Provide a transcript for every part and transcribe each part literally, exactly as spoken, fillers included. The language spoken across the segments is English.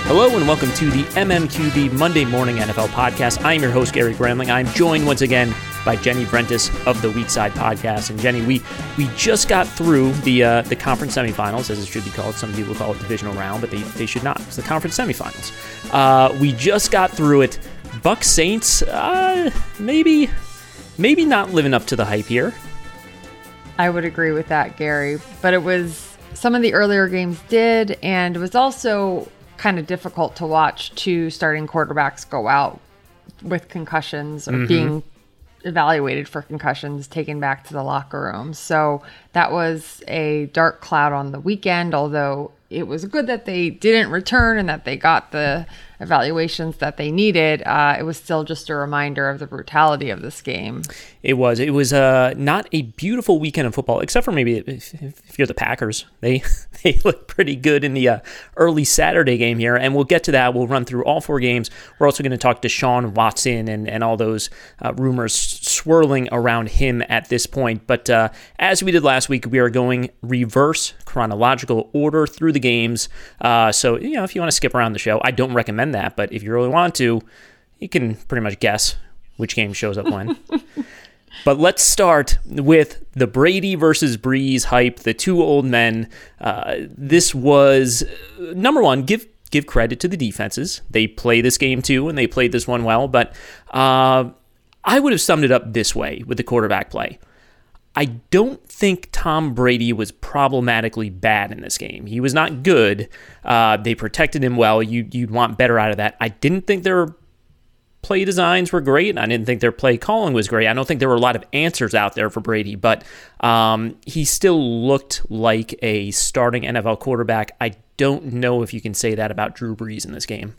Hello and welcome to the M M Q B Monday Morning N F L Podcast. I'm your host, Gary Gramling. I'm joined once again by Jenny Vrentas of the Weekside Podcast. And Jenny, we we just got through the uh, the conference semifinals, as it should be called. Some people call it divisional round, but they, they should not. It's the conference semifinals. Uh, we just got through it. Bucs Saints, uh, maybe, maybe not living up to the hype here. I would agree with that, Gary. But it was, some of the earlier games did, and it was also kind of difficult to watch two starting quarterbacks go out with concussions or mm-hmm. being evaluated for concussions, taken back to the locker room. So that was a dark cloud on the weekend, although it was good that they didn't return and that they got the evaluations that they needed. Uh, it was still just a reminder of the brutality of this game. It was. It was uh, not a beautiful weekend of football, except for maybe if, if you're the Packers. They they look pretty good in the uh, early Saturday game here, and we'll get to that. We'll run through all four games. We're also going to talk to Deshaun Watson and, and all those uh, rumors swirling around him at this point. But uh, as we did last week, we are going reverse chronological order through the games. Uh, so, you know, if you want to skip around the show, I don't recommend that, but if you really want to, you can pretty much guess which game shows up when. But let's start with the Brady versus Brees hype, the two old men. Uh, this was, number one, give give credit to the defenses. They play this game too, and they played this one well, but uh, I would have summed it up this way with the quarterback play. I don't think Tom Brady was problematically bad in this game. He was not good. Uh, they protected him well. You, you'd want better out of that. I didn't think their play designs were great. I didn't think their play calling was great. I don't think there were a lot of answers out there for Brady, but um, he still looked like a starting N F L quarterback. I don't know if you can say that about Drew Brees in this game.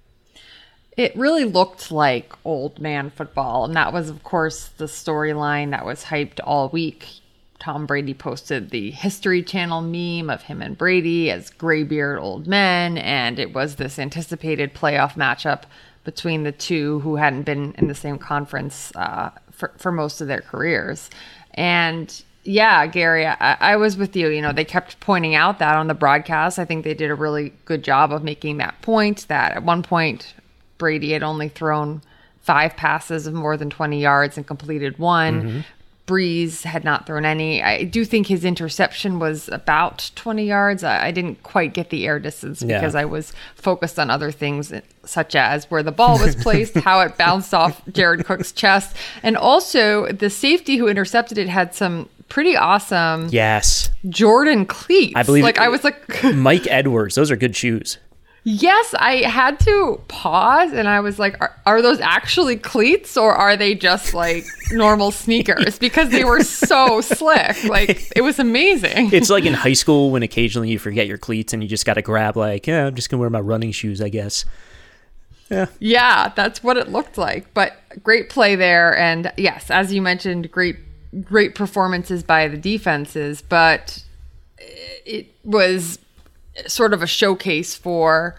It really looked like old man football, and that was, of course, the storyline that was hyped all week. Tom Brady posted the History Channel meme of him and Brady as graybeard old men, and it was this anticipated playoff matchup between the two who hadn't been in the same conference uh, for, for most of their careers. And yeah, Gary, I, I was with you. You know, they kept pointing out that on the broadcast. I think they did a really good job of making that point, that at one point Brady had only thrown five passes of more than twenty yards and completed one. Mm-hmm. Brees had not thrown any. I do think his interception was about twenty yards. I, I didn't quite get the air distance because yeah. I was focused on other things, such as where the ball was placed, how it bounced off Jared Cook's chest, and also the safety who intercepted it had some pretty awesome yes Jordan cleats. I believe like I was like Mike Edwards. Those are good shoes. Yes, I had to pause and I was like, are, are those actually cleats or are they just like normal sneakers? Because they were so slick. Like, it was amazing. It's like in high school when occasionally you forget your cleats and you just got to grab like, yeah, I'm just going to wear my running shoes, I guess. Yeah. Yeah, that's what it looked like. But great play there. And yes, as you mentioned, great, great performances by the defenses. But it was sort of a showcase for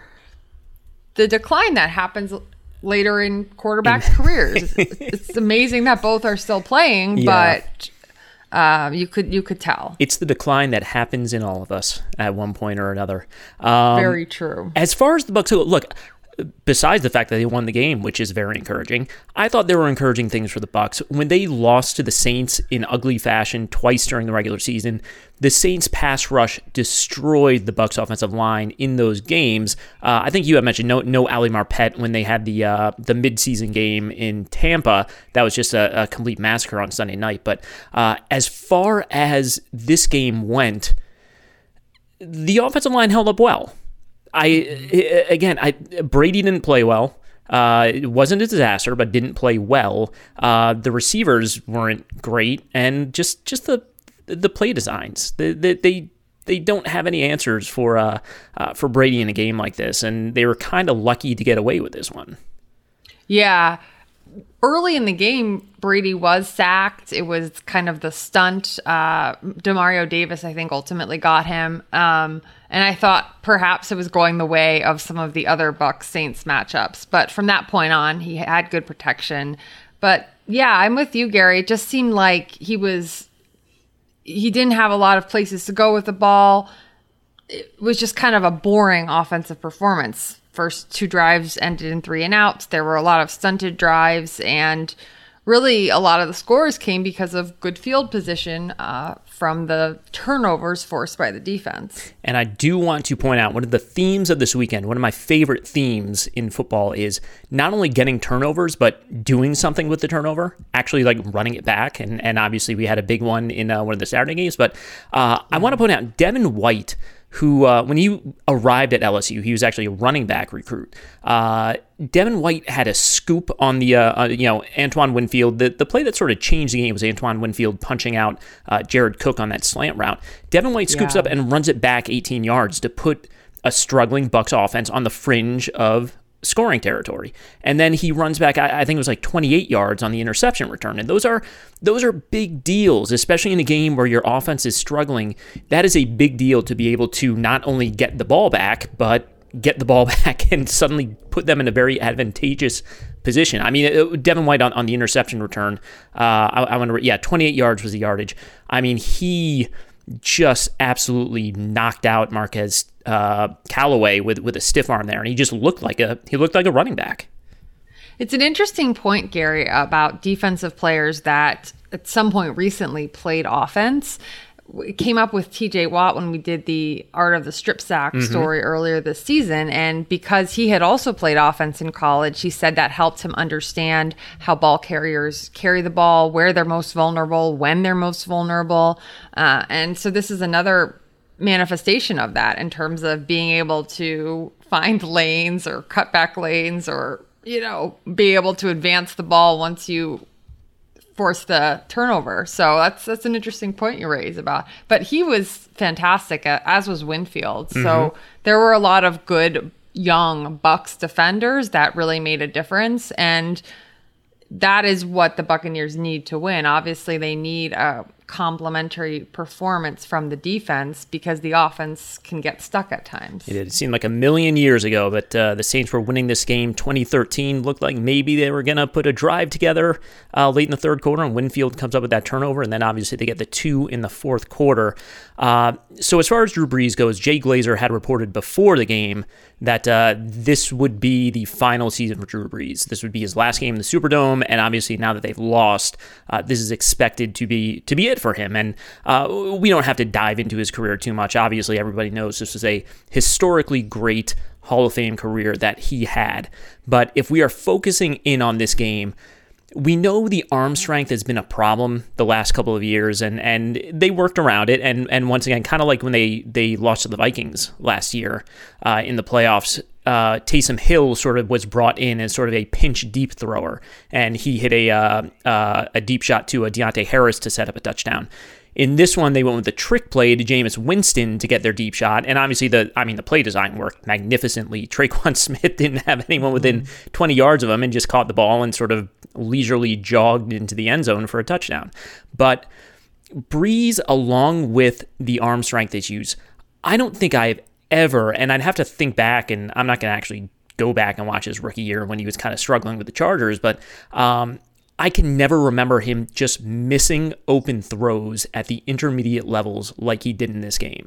the decline that happens later in quarterbacks' careers. It's amazing that both are still playing, yeah. but um, you could you could tell. It's the decline that happens in all of us at one point or another. Um, Very true. As far as the Bucs go, look, besides the fact that they won the game, which is very encouraging, I thought there were encouraging things for the Bucs. When they lost to the Saints in ugly fashion twice during the regular season, the Saints pass rush destroyed the Bucs offensive line in those games. Uh, I think you had mentioned no no Ali Marpet when they had the uh, the midseason game in Tampa. That was just a, a complete massacre on Sunday night. But uh, as far as this game went, the offensive line held up well. I again, I Brady didn't play well. Uh, it wasn't a disaster, but didn't play well. Uh, the receivers weren't great, and just just the the play designs. They they they don't have any answers for uh, uh for Brady in a game like this, and they were kind of lucky to get away with this one. Yeah. Early in the game, Brady was sacked. It was kind of the stunt. Uh, Demario Davis, I think, ultimately got him. Um, and I thought perhaps it was going the way of some of the other Bucs Saints matchups. But from that point on, he had good protection. But yeah, I'm with you, Gary. It just seemed like he was, he didn't have a lot of places to go with the ball. It was just kind of a boring offensive performance. first two drives ended in three and outs. There were a lot of stunted drives, and really a lot of the scores came because of good field position uh, from the turnovers forced by the defense. And I do want to point out one of the themes of this weekend, one of my favorite themes in football is not only getting turnovers, but doing something with the turnover, actually like running it back. And, and obviously we had a big one in uh, one of the Saturday games. But uh, I want to point out Devin White, who, uh, when he arrived at L S U, he was actually a running back recruit. Uh, Devin White had a scoop on the, uh, uh, you know, Antoine Winfield. The, the play that sort of changed the game was Antoine Winfield punching out uh, Jared Cook on that slant route. Devin White scoops yeah. up and runs it back eighteen yards to put a struggling Bucs offense on the fringe of scoring territory. And then he runs back, I, I think it was like twenty-eight yards on the interception return. And those are those are big deals, especially in a game where your offense is struggling. That is a big deal to be able to not only get the ball back, but get the ball back and suddenly put them in a very advantageous position. I mean, it, Devin White on, on the interception return, uh, I, I want to, yeah, twenty-eight yards was the yardage. I mean, he just absolutely knocked out Marquez uh, Callaway with with a stiff arm there, and he just looked like a he looked like a running back. It's an interesting point, Gary, about defensive players that at some point recently played offense. We came up with T J Watt when we did the Art of the Strip Sack mm-hmm. story earlier this season. And because he had also played offense in college, he said that helped him understand how ball carriers carry the ball, where they're most vulnerable, when they're most vulnerable. Uh, and so this is another manifestation of that in terms of being able to find lanes or cut back lanes or, you know, be able to advance the ball once you force the turnover. So that's that's an interesting point you raise about. But he was fantastic, as was Winfield. Mm-hmm. So there were a lot of good young Bucs defenders that really made a difference, and that is what the Buccaneers need to win. Obviously, they need a complementary performance from the defense because the offense can get stuck at times. It, it seemed like a million years ago, but uh, the Saints were winning this game. twenty thirteen looked like maybe they were going to put a drive together uh, late in the third quarter, and Winfield comes up with that turnover, and then obviously they get the two in the fourth quarter. Uh, so as far as Drew Brees goes, Jay Glazer had reported before the game that uh, this would be the final season for Drew Brees. This would be his last game in the Superdome, and obviously now that they've lost, uh, this is expected to be to be it for him. And uh, we don't have to dive into his career too much. Obviously, everybody knows this was a historically great Hall of Fame career that he had. But if we are focusing in on this game, we know the arm strength has been a problem the last couple of years, and, and they worked around it. And, and once again, kind of like when they, they lost to the Vikings last year uh, in the playoffs, uh, Taysom Hill sort of was brought in as sort of a pinch deep thrower, and he hit a uh, uh, a deep shot to a Deontay Harris to set up a touchdown. In this one, they went with the trick play to Jameis Winston to get their deep shot, and obviously the I mean the play design worked magnificently. Tre'Quan Smith didn't have anyone within twenty yards of him and just caught the ball and sort of leisurely jogged into the end zone for a touchdown. But Brees, along with the arm strength issues, I don't think I've ever, and I'd have to think back, and I'm not going to actually go back and watch his rookie year when he was kind of struggling with the Chargers, but um, I can never remember him just missing open throws at the intermediate levels like he did in this game.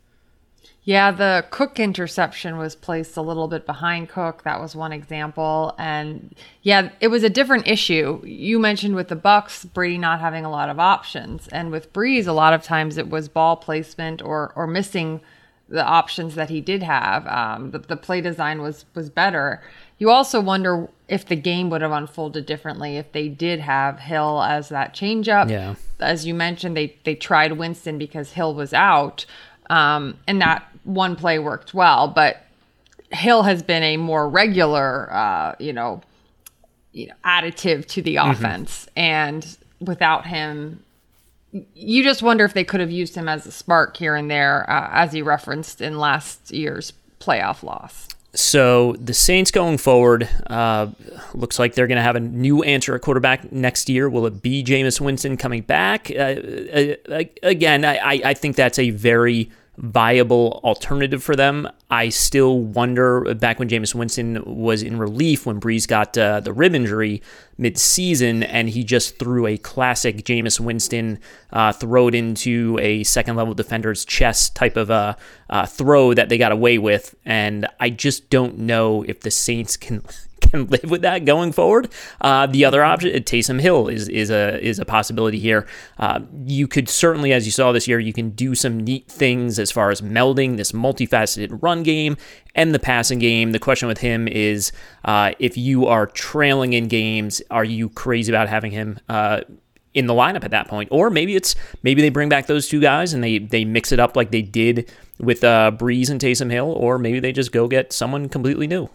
Yeah, the Cook interception was placed a little bit behind Cook. That was one example. And yeah, it was a different issue. You mentioned with the Bucs, Brady not having a lot of options. And with Brees, a lot of times it was ball placement or or missing the options that he did have. Um, the, the play design was was better. You also wonder if the game would have unfolded differently if they did have Hill as that changeup. Yeah. As you mentioned, they they tried Winston because Hill was out, um, and that one play worked well. But Hill has been a more regular, uh, you know, you know, additive to the mm-hmm. offense, and without him, you just wonder if they could have used him as a spark here and there, uh, as you referenced in last year's playoff loss. So the Saints going forward, uh, looks like they're going to have a new answer at quarterback next year. Will it be Jameis Winston coming back? Uh, uh, again, I, I think that's a very viable alternative for them. I still wonder, back when Jameis Winston was in relief, when Brees got uh, the rib injury mid-season, and he just threw a classic Jameis Winston uh, throw it into a second-level defender's chest type of a uh, throw that they got away with, and I just don't know if the Saints can can live with that going forward. Uh, the other option, Taysom Hill, is is a is a possibility here. Uh, you could certainly, as you saw this year, you can do some neat things as far as melding this multifaceted run game and the passing game. The question with him is, uh, if you are trailing in games, are you crazy about having him uh, in the lineup at that point? Or maybe it's maybe they bring back those two guys and they they mix it up like they did with uh, Brees and Taysom Hill, or maybe they just go get someone completely new.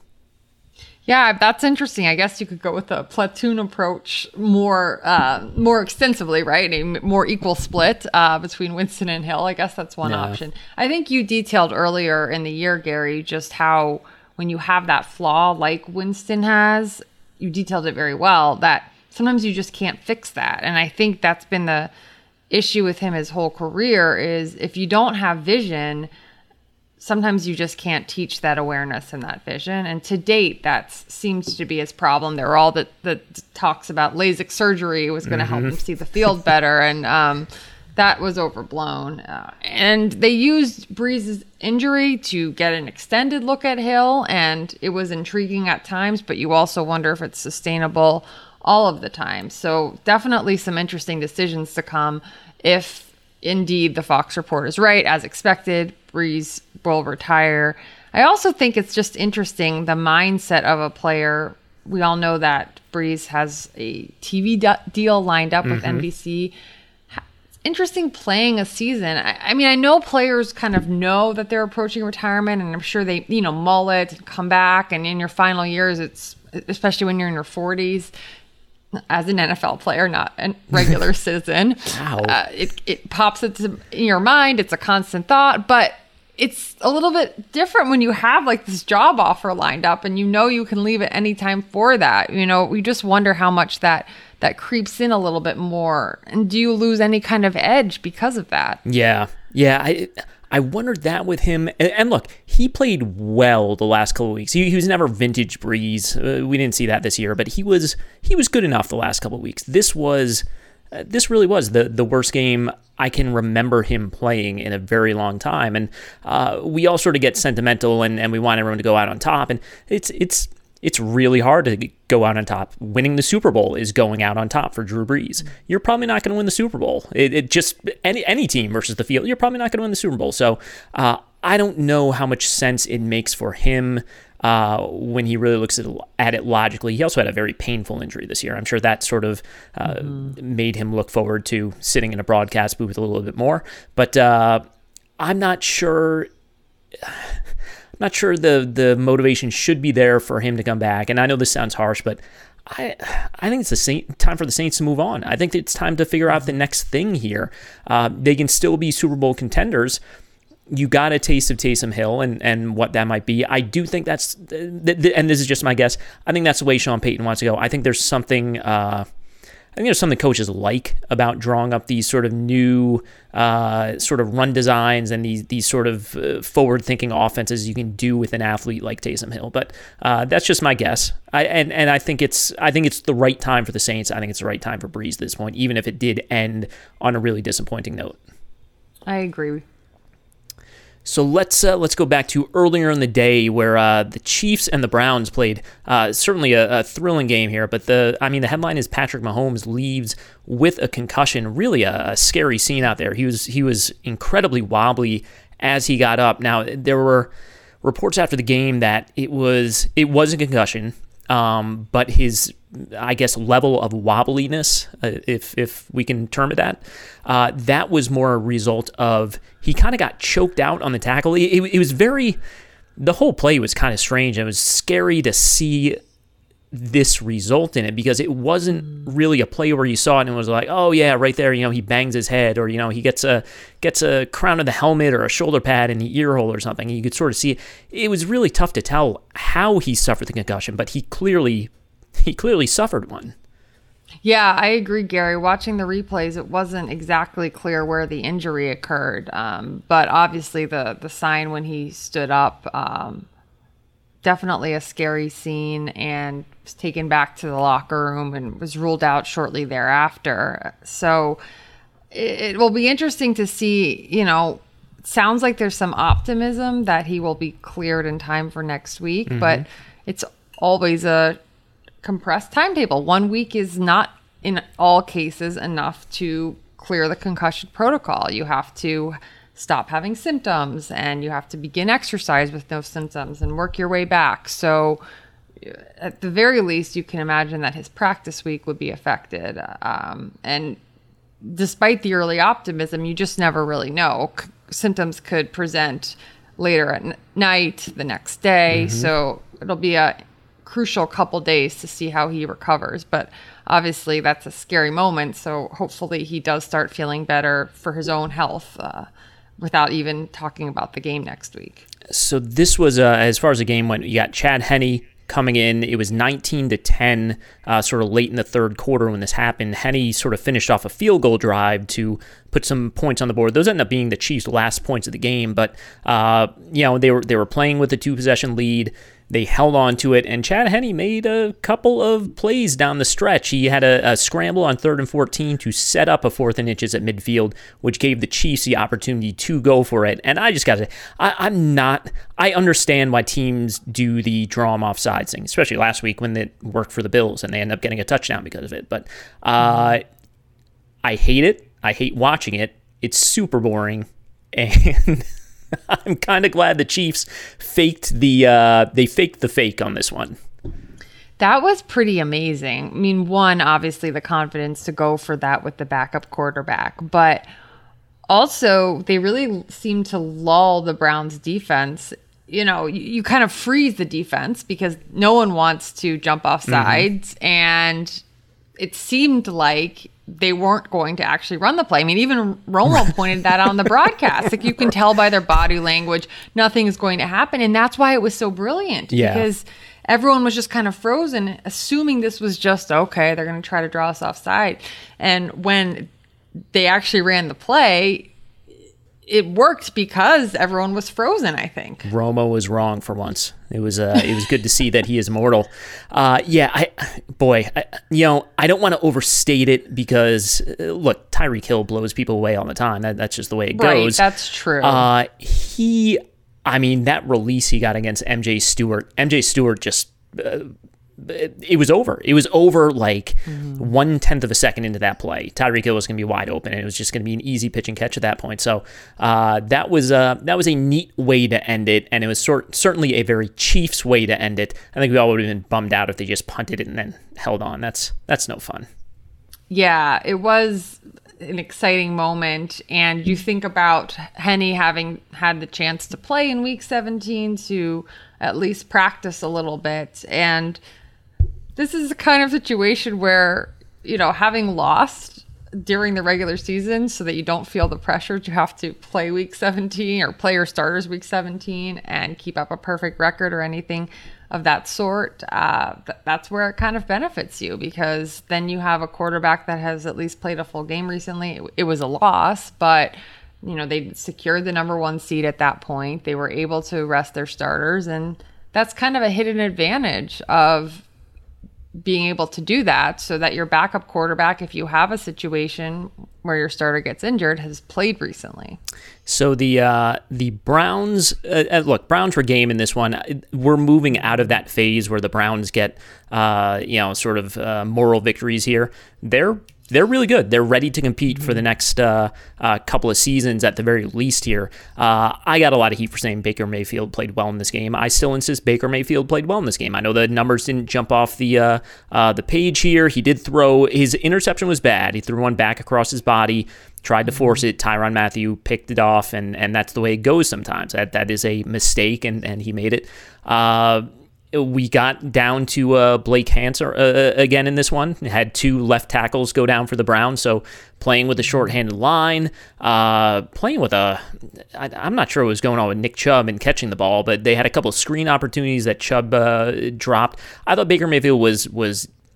Yeah, that's interesting. I guess you could go with a platoon approach more uh, more extensively, right? A more equal split uh, between Winston and Hill. I guess that's one yeah. option. I think you detailed earlier in the year, Gary, just how when you have that flaw like Winston has, you detailed it very well, that sometimes you just can't fix that. And I think that's been the issue with him his whole career, is if you don't have vision, sometimes you just can't teach that awareness and that vision. And to date, that seems to be his problem. There are all the, the talks about LASIK surgery was going to mm-hmm. help him see the field better. And um, that was overblown. Uh, and they used Brees' injury to get an extended look at Hill. And it was intriguing at times, but you also wonder if it's sustainable all of the time. So definitely some interesting decisions to come if indeed the Fox report is right. As expected, Brees will retire. I also think it's just interesting, the mindset of a player. We all know that Brees has a T V de- deal lined up with mm-hmm. N B C. It's interesting playing a season. I, I mean, I know players kind of know that they're approaching retirement, and I'm sure they, you know, mull it and come back. And in your final years, it's, especially when you're in your forties, as an N F L player, not a regular citizen, wow. uh, it, it pops into in your mind. It's a constant thought, but it's a little bit different when you have like this job offer lined up and you know you can leave at any time for that. You know, we just wonder how much that that creeps in a little bit more. And do you lose any kind of edge because of that? Yeah. Yeah. I I wondered that with him. And, and look, he played well the last couple of weeks. He, he was never vintage Brees. Uh, we didn't see that this year, but he was he was good enough the last couple of weeks. This was uh, this really was the the worst game I can remember him playing in a very long time. And uh, we all sort of get sentimental and, and we want everyone to go out on top. And it's it's it's really hard to go out on top. Winning the Super Bowl is going out on top for Drew Brees. You're probably not going to win the Super Bowl. It, it just any any team versus the field, you're probably not going to win the Super Bowl. So uh, I don't know how much sense it makes for him uh, when he really looks at, at it logically. He also had a very painful injury this year. I'm sure that sort of uh, mm-hmm. made him look forward to sitting in a broadcast booth a little bit more. But uh, I'm not sure. I'm not sure the the motivation should be there for him to come back. And I know this sounds harsh, but I I think it's the Saint, time for the Saints to move on. I think it's time to figure out the next thing here. Uh, they can still be Super Bowl contenders. You got a taste of Taysom Hill and, and what that might be. I do think that's, and this is just my guess, I think that's the way Sean Payton wants to go. I think there's something, uh, I think there's something coaches like about drawing up these sort of new uh, sort of run designs and these these sort of uh, forward-thinking offenses you can do with an athlete like Taysom Hill. But uh, that's just my guess. I and, and I think it's I think it's the right time for the Saints. I think it's the right time for Brees at this point, even if it did end on a really disappointing note. I agree. So let's uh, let's go back to earlier in the day where uh, the Chiefs and the Browns played. Uh, certainly a, a thrilling game here, but the I mean the headline is Patrick Mahomes leaves with a concussion. Really a, a scary scene out there. He was he was incredibly wobbly as he got up. Now there were reports after the game that it was it was a concussion, um, but his I guess level of wobbliness, uh, if if we can term it that, uh, that was more a result of he kind of got choked out on the tackle. It, it, it was very, the whole play was kind of strange. It was scary to see this result in it because it wasn't really a play where you saw it and it was like, oh yeah, right there, you know, he bangs his head or, you know, he gets a gets a crown of the helmet or a shoulder pad in the ear hole or something. You could sort of see it. It was really tough to tell how he suffered the concussion, but he clearly He clearly suffered one. Yeah, I agree, Gary. Watching the replays, it wasn't exactly clear where the injury occurred. Um, but obviously the, the sign when he stood up, um, definitely a scary scene, and was taken back to the locker room and was ruled out shortly thereafter. So it, it will be interesting to see, you know, it sounds like there's some optimism that he will be cleared in time for next week, mm-hmm. but it's always a compressed timetable. One week is not in all cases enough to clear the concussion protocol. You have to stop having symptoms, and you have to begin exercise with no symptoms and work your way back. So at the very least, you can imagine that his practice week would be affected. Um, and despite the early optimism, you just never really know. C- symptoms could present later at n- night, the next day. Mm-hmm. So it'll be a crucial couple days to see how he recovers. But obviously that's a scary moment. So hopefully he does start feeling better for his own health, uh, without even talking about the game next week. So this was, uh, as far as the game went, you got Chad Henne coming in. It was nineteen to ten, uh, sort of late in the third quarter when this happened. Henne sort of finished off a field goal drive to put some points on the board. Those ended up being the Chiefs' last points of the game, but uh, you know, they were they were playing with a two-possession lead. They held on to it, and Chad Henne made a couple of plays down the stretch. He had a, a scramble on third and fourteen to set up a fourth and inches at midfield, which gave the Chiefs the opportunity to go for it. And I just got to say, I, I'm not, I understand why teams do the draw them offsides thing, especially last week when it worked for the Bills and they ended up getting a touchdown because of it. But uh, I hate it. I hate watching it. It's super boring. And I'm kind of glad the Chiefs faked the uh, they faked the fake on this one. That was pretty amazing. I mean, one, obviously the confidence to go for that with the backup quarterback, but also they really seemed to lull the Browns defense. You know, you, you kind of freeze the defense because no one wants to jump off sides, mm-hmm. and it seemed like they weren't going to actually run the play. I mean, even Romo pointed that out on the broadcast. Like, you can tell by their body language, nothing is going to happen. And that's why it was so brilliant. Yeah. Because everyone was just kind of frozen, assuming this was just, okay, they're going to try to draw us offside. And when they actually ran the play, it worked because everyone was frozen, I think. Romo was wrong for once. It was uh, it was good to see that he is immortal. Uh, yeah, I boy, I, you know, I don't want to overstate it because, uh, look, Tyreek Hill blows people away all the time. That, that's just the way it goes. Right, that's true. Uh, he, I mean, that release he got against M J Stewart, M J Stewart just... Uh, It, it was over. It was over like mm-hmm. one tenth of a second into that play. Tyreek Hill was going to be wide open, and it was just going to be an easy pitch and catch at that point. So uh, that was uh, that was a neat way to end it, and it was sort certainly a very Chiefs way to end it. I think we all would have been bummed out if they just punted it and then held on. That's that's no fun. Yeah, it was an exciting moment, and you think about Henne having had the chance to play in Week seventeen to at least practice a little bit, and this is the kind of situation where, you know, having lost during the regular season so that you don't feel the pressure to have to play Week seventeen or play your starters Week seventeen and keep up a perfect record or anything of that sort, uh, th- that's where it kind of benefits you, because then you have a quarterback that has at least played a full game recently. It, it was a loss, but, you know, they secured the number one seed at that point. They were able to rest their starters, and that's kind of a hidden advantage of being able to do that, so that your backup quarterback, if you have a situation where your starter gets injured, has played recently. So the uh, the Browns, uh, look, Browns were game in this one. We're moving out of that phase where the Browns get, uh, you know, sort of uh, moral victories here. They're They're really good. They're ready to compete for the next uh, uh, couple of seasons at the very least here. Uh, I got a lot of heat for saying Baker Mayfield played well in this game. I still insist Baker Mayfield played well in this game. I know the numbers didn't jump off the uh, uh, the page here. He did throw. His interception was bad. He threw one back across his body, tried to force it. Tyrann Mathieu picked it off, and and that's the way it goes sometimes. That That is a mistake, and, and he made it. Uh We got down to uh, Blake Hanser uh, again in this one. Had two left tackles go down for the Browns, so playing with a shorthanded line, uh, playing with a... I, I'm not sure what was going on with Nick Chubb and catching the ball, but they had a couple of screen opportunities that Chubb uh, dropped. I thought Baker Mayfield was was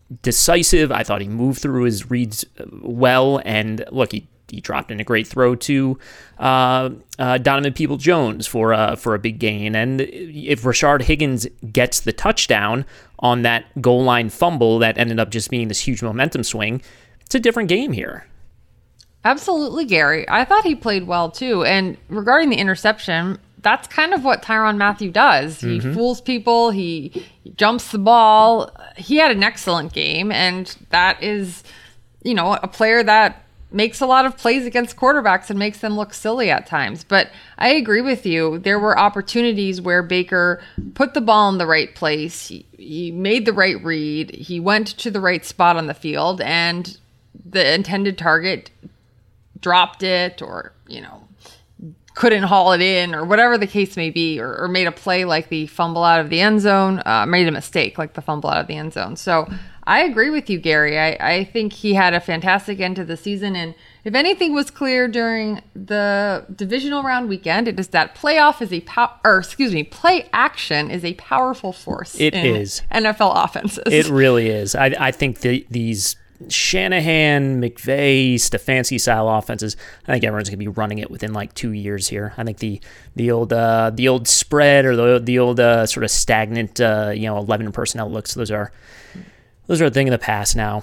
decisive. I thought he moved through his reads well. And look, he, he dropped in a great throw to uh, uh, Donovan Peoples-Jones for, uh, for a big gain. And if Rashard Higgins gets the touchdown on that goal line fumble that ended up just being this huge momentum swing, it's a different game here. Absolutely, Gary. I thought he played well, too. And regarding the interception, that's kind of what Tyrann Mathieu does. He mm-hmm. fools people. He, he jumps the ball. He had an excellent game. And that is, you know, a player that makes a lot of plays against quarterbacks and makes them look silly at times. But I agree with you. There were opportunities where Baker put the ball in the right place. He, he made the right read. He went to the right spot on the field. And the intended target dropped it, or, you know, couldn't haul it in, or whatever the case may be, or, or made a play like the fumble out of the end zone, uh, made a mistake like the fumble out of the end zone. So I agree with you, Gary. I, I think he had a fantastic end to the season. And if anything was clear during the divisional round weekend, it is that playoff is a pow- or excuse me, play action is a powerful force. It in is N F L offenses. It really is. I, I think the, these Shanahan, McVay, Stefanski style offenses, I think everyone's gonna be running it within like two years here. I think the the old uh, the old spread or the the old uh, sort of stagnant uh, you know eleven personnel looks, those are those are a thing of the past now.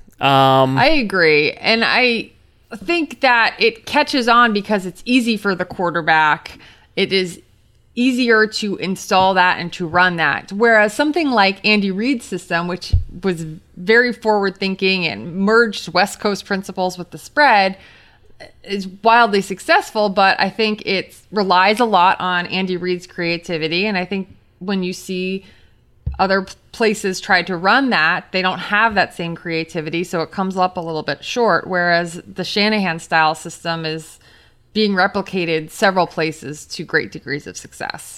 Um, I agree, and I think that it catches on because it's easy for the quarterback. It is easier to install that and to run that. Whereas something like Andy Reid's system, which was very forward thinking and merged West Coast principles with the spread, is wildly successful. But I think it relies a lot on Andy Reid's creativity. And I think when you see other places try to run that, they don't have that same creativity. So it comes up a little bit short. Whereas the Shanahan style system is being replicated several places to great degrees of success.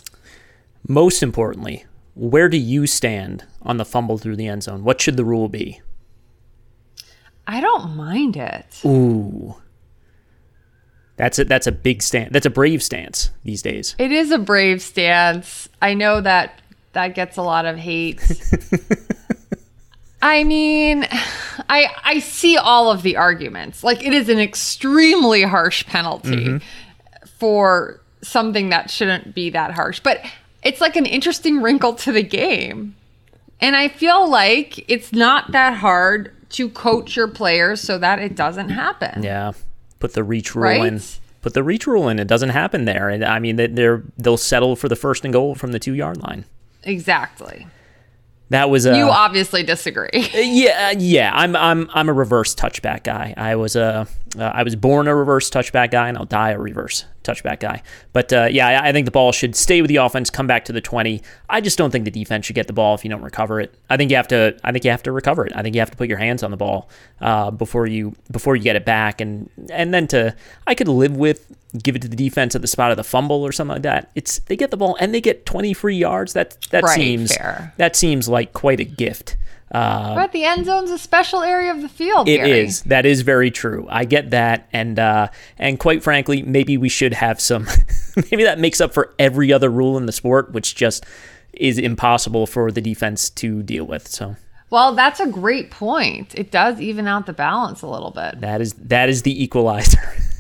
Most importantly, where do you stand on the fumble through the end zone? What should the rule be? I don't mind it. Ooh. That's a, that's a big stance. That's a brave stance these days. It is a brave stance. I know that that gets a lot of hate. I mean, I I see all of the arguments. Like, it is an extremely harsh penalty mm-hmm. for something that shouldn't be that harsh. But it's like an interesting wrinkle to the game. And I feel like it's not that hard to coach your players so that it doesn't happen. Yeah. Put the reach rule right? in. Put the reach rule in. It doesn't happen there. And I mean, they're they'll settle for the first and goal from the two-yard line. Exactly. That was a. You obviously disagree. Yeah, yeah. I'm I'm I'm a reverse touchback guy. I was a uh, I was born a reverse touchback guy, and I'll die a reverse touchback guy. But uh, yeah, I, I think the ball should stay with the offense, come back to the twenty. I just don't think the defense should get the ball if you don't recover it. I think you have to. I think you have to recover it. I think you have to put your hands on the ball uh, before you before you get it back, and and then to I could live with. Give it to the defense at the spot of the fumble or something like that. It's they get the ball and they get twenty free yards. That that right, seems fair. that seems like quite a gift. Uh, but the end zone's a special area of the field. It Gary. is. That is very true. I get that, and uh, and quite frankly, maybe we should have some. Maybe that makes up for every other rule in the sport, which just is impossible for the defense to deal with. So. Well, that's a great point. It does even out the balance a little bit. That is that is the equalizer.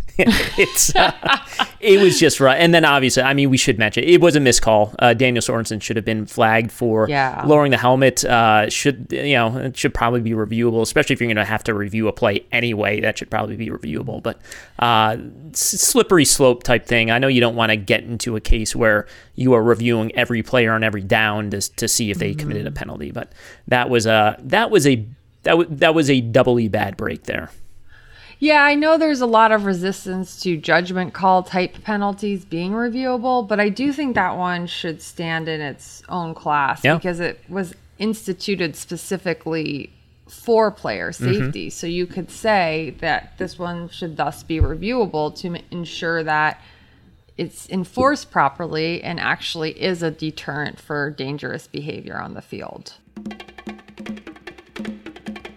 it's uh, it was just right, and then obviously, I mean, we should mention it was a missed call. Uh, Daniel Sorensen should have been flagged for yeah. lowering the helmet. Uh, should you know? It should probably be reviewable, especially if you're going to have to review a play anyway. That should probably be reviewable. But uh, slippery slope type thing. I know you don't want to get into a case where you are reviewing every player on every down to to see if they mm-hmm. committed a penalty. But that was a that was a that w- that was a doubly bad break there. Yeah, I know there's a lot of resistance to judgment call type penalties being reviewable, but I do think that one should stand in its own class yeah. because it was instituted specifically for player safety. Mm-hmm. So you could say that this one should thus be reviewable to ensure that it's enforced properly and actually is a deterrent for dangerous behavior on the field.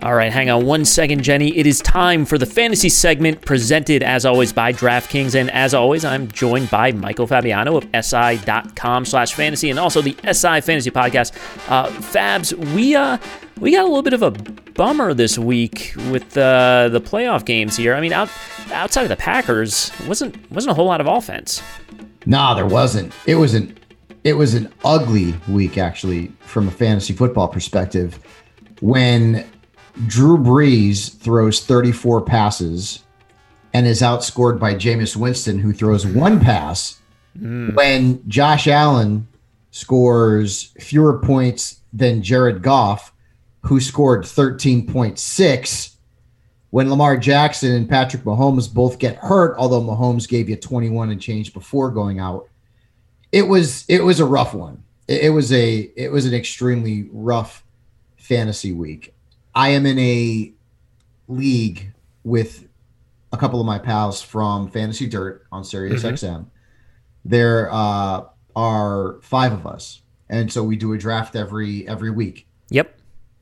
All right, hang on one second, Jenny. It is time for the fantasy segment presented, as always, by DraftKings. And as always, I'm joined by Michael Fabiano of S I dot com slash fantasy and also the S I Fantasy Podcast. Uh, Fabs, we uh, we got a little bit of a bummer this week with uh, the playoff games here. I mean, out, outside of the Packers, wasn't wasn't a whole lot of offense. Nah, there wasn't. It was an it was an ugly week, actually, from a fantasy football perspective, when Drew Brees throws thirty-four passes and is outscored by Jameis Winston, who throws one pass, mm. when Josh Allen scores fewer points than Jared Goff, who scored thirteen point six, when Lamar Jackson and Patrick Mahomes both get hurt, although Mahomes gave you twenty-one and change before going out. It was it was a rough one. It, it was a it was an extremely rough fantasy week. I am in a league with a couple of my pals from Fantasy Dirt on Sirius mm-hmm. X M. There uh, are five of us, and so we do a draft every every week. Yep.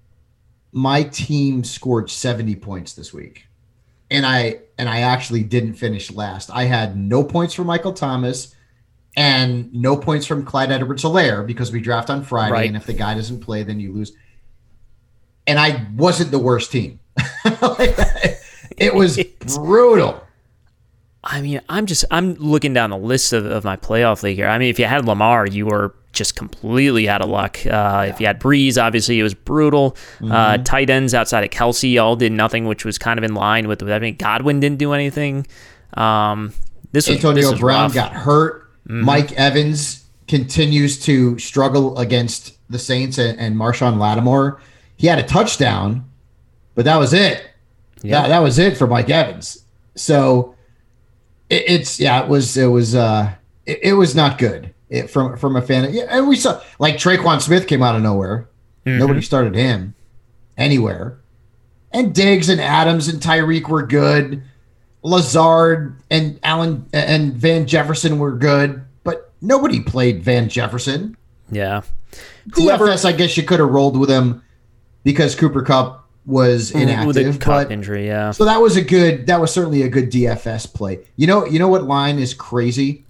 My team scored seventy points this week, and I and I actually didn't finish last. I had no points for Michael Thomas and no points from Clyde Edwards-Helaire because we draft on Friday, right. And if the guy doesn't play, then you lose. And I wasn't the worst team. Like, it was brutal. I mean, I'm just I'm looking down the list of, of my playoff league here. I mean, if you had Lamar, you were just completely out of luck. Uh, yeah. If you had Breeze, obviously it was brutal. Mm-hmm. Uh, tight ends outside of Kelsey all did nothing, which was kind of in line with. I mean, Godwin didn't do anything. Um, this was, Antonio this was Brown rough. got hurt. Mm-hmm. Mike Evans continues to struggle against the Saints and, and Marshawn Lattimore. He had a touchdown, but that was it. Yeah, that, that was it for Mike Evans. So it, it's yeah, it was it was uh, it, it was not good it, from from a fan. Yeah, and we saw like Traquan Smith came out of nowhere. Mm-hmm. Nobody started him anywhere. And Diggs and Adams and Tyreek were good. Lazard and Allen and Van Jefferson were good, but nobody played Van Jefferson. Yeah, Whoever, D F S, I guess you could have rolled with him because Cooper Kupp was inactive. With a Kupp injury, yeah. So that was a good. That was certainly a good D F S play. You know, you know what line is crazy?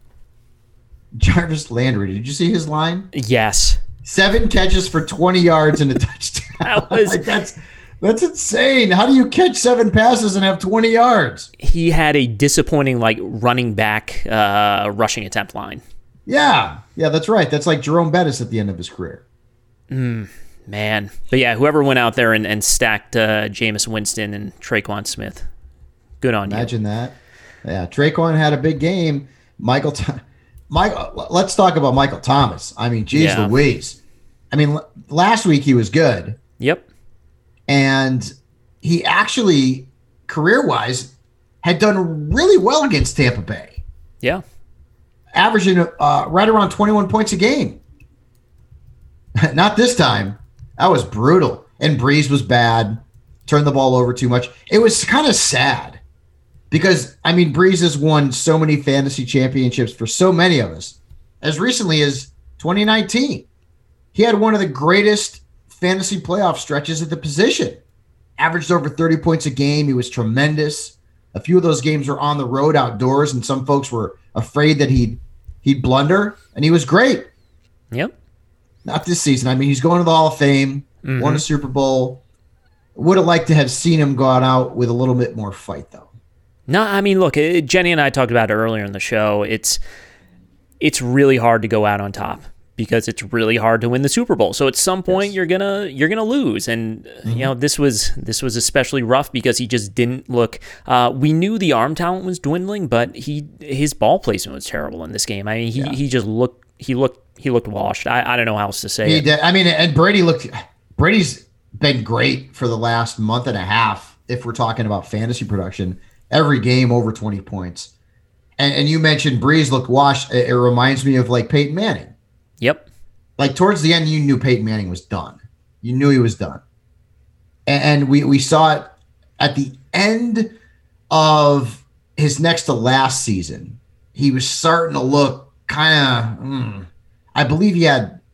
Jarvis Landry. Did you see his line? Yes. Seven catches for twenty yards and a touchdown. That was like, that's that's insane. How do you catch seven passes and have twenty yards? He had a disappointing like running back uh, rushing attempt line. Yeah, yeah, that's right. That's like Jerome Bettis at the end of his career. Mm. Man. But yeah, whoever went out there and, and stacked uh, Jameis Winston and Traquan Smith, good on Imagine you. Imagine that. Yeah, Traquan had a big game. Michael, Michael, let's talk about Michael Thomas. I mean, geez yeah. Louise. I mean, last week he was good. Yep. And he actually, career-wise, had done really well against Tampa Bay. Yeah. Averaging uh, right around twenty-one points a game. Not this time. That was brutal. And Breeze was bad. Turned the ball over too much. It was kind of sad because, I mean, Breeze has won so many fantasy championships for so many of us. As recently as twenty nineteen, he had one of the greatest fantasy playoff stretches at the position. Averaged over thirty points a game. He was tremendous. A few of those games were on the road outdoors, and some folks were afraid that he'd he'd blunder, and he was great. Yep. Not this season. I mean, he's going to the Hall of Fame, mm-hmm. won a Super Bowl. Would have liked to have seen him gone out with a little bit more fight, though. No, I mean, look, Jenny and I talked about it earlier in the show. It's it's really hard to go out on top because it's really hard to win the Super Bowl. So at some point yes. you're gonna you're gonna lose, and mm-hmm. you know this was this was especially rough because he just didn't look. Uh, we knew the arm talent was dwindling, but he his ball placement was terrible in this game. I mean, he yeah. he just looked he looked he looked washed. I, I don't know how else to say he it. Did. I mean, and Brady looked. Brady's been great for the last month and a half. If we're talking about fantasy production, every game over twenty points. And, and you mentioned Breeze looked washed. It, it reminds me of like Peyton Manning. Yep. Like towards the end, you knew Peyton Manning was done. You knew he was done. And, and we, we saw it at the end of his next to last season. He was starting to look kind of, mm, I believe he had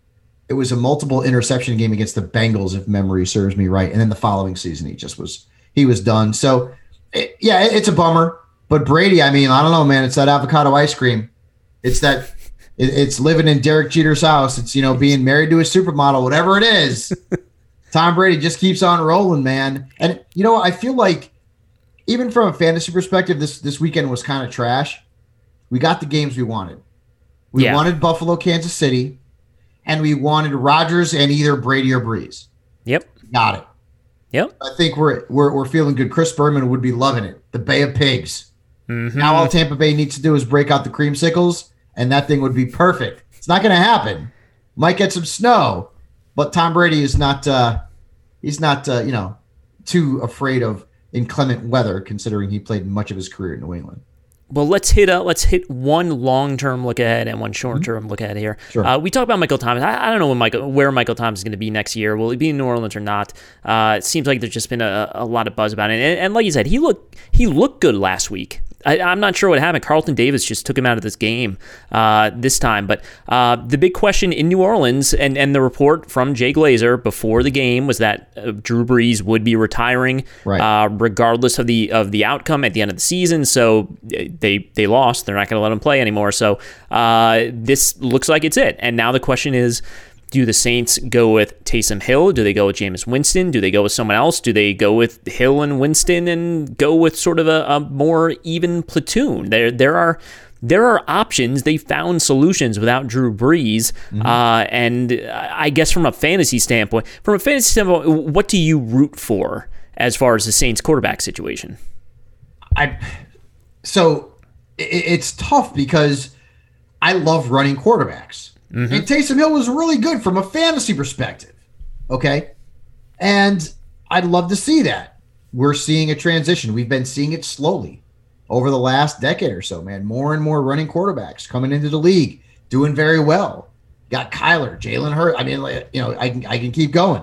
it was a multiple interception game against the Bengals, if memory serves me right. And then the following season, he just was he was done. So, it, yeah, it, it's a bummer. But Brady, I mean, I don't know, man. It's that avocado ice cream. It's that it, it's living in Derek Jeter's house. It's, you know, being married to a supermodel, whatever it is. Tom Brady just keeps on rolling, man. And, you know, I feel like even from a fantasy perspective, this this weekend was kind of trash. We got the games we wanted. We yeah. wanted Buffalo, Kansas City, and we wanted Rodgers and either Brady or Breeze. Yep. Got it. Yep. I think we're we're we're feeling good. Chris Berman would be loving it. The Bay of Pigs. Mm-hmm. Now all Tampa Bay needs to do is break out the creamsicles, and that thing would be perfect. It's not going to happen. Might get some snow, but Tom Brady is not. Uh, he's not. Uh, you know, too afraid of inclement weather, considering he played much of his career in New England. Well, let's hit a, let's hit one long-term look ahead and one short-term mm-hmm. look ahead here. Sure. Uh, we talk about Michael Thomas. I, I don't know when Michael, where Michael Thomas is going to be next year. Will he be in New Orleans or not? Uh, it seems like there's just been a, a lot of buzz about it. And, and like you said, he looked he looked good last week. I, I'm not sure what happened. Carlton Davis just took him out of this game uh, this time. But uh, the big question in New Orleans and, and the report from Jay Glazer before the game was that uh, Drew Brees would be retiring right. uh, regardless of the of the outcome at the end of the season. So they they lost. They're not going to let him play anymore. So uh, this looks like it's it. And now the question is, do the Saints go with Taysom Hill? Do they go with Jameis Winston? Do they go with someone else? Do they go with Hill and Winston and go with sort of a, a more even platoon? There, there are there are options. They found solutions without Drew Brees. Mm-hmm. Uh, and I guess from a fantasy standpoint, from a fantasy standpoint, what do you root for as far as the Saints quarterback situation? I so it, it's tough because I love running quarterbacks. Mm-hmm. And Taysom Hill was really good from a fantasy perspective. Okay. And I'd love to see that. We're seeing a transition. We've been seeing it slowly over the last decade or so, man. More and more running quarterbacks coming into the league, doing very well. Got Kyler, Jalen Hurts. I mean, you know, I can I can keep going.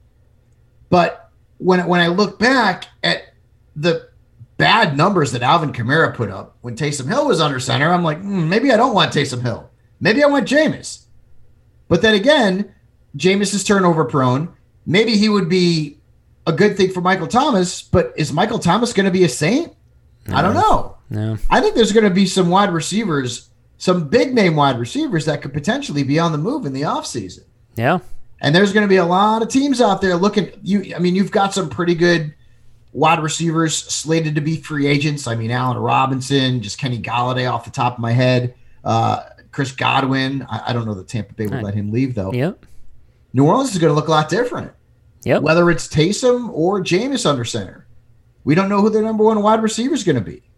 But when when I look back at the bad numbers that Alvin Kamara put up when Taysom Hill was under center, I'm like, mm, maybe I don't want Taysom Hill. Maybe I want Jameis. But then again, Jameis is turnover prone. Maybe he would be a good thing for Michael Thomas, but is Michael Thomas going to be a Saint? No. I don't know. No. I think there's going to be some wide receivers, some big name wide receivers that could potentially be on the move in the offseason. Yeah. And there's going to be a lot of teams out there looking. You, I mean, you've got some pretty good wide receivers slated to be free agents. I mean, Allen Robinson, just Kenny Golladay off the top of my head. Uh, Chris Godwin. I, I don't know that Tampa Bay would right. let him leave, though. Yep. New Orleans is going to look a lot different. Yep. Whether it's Taysom or Jameis under center. We don't know who their number one wide receiver is going to be.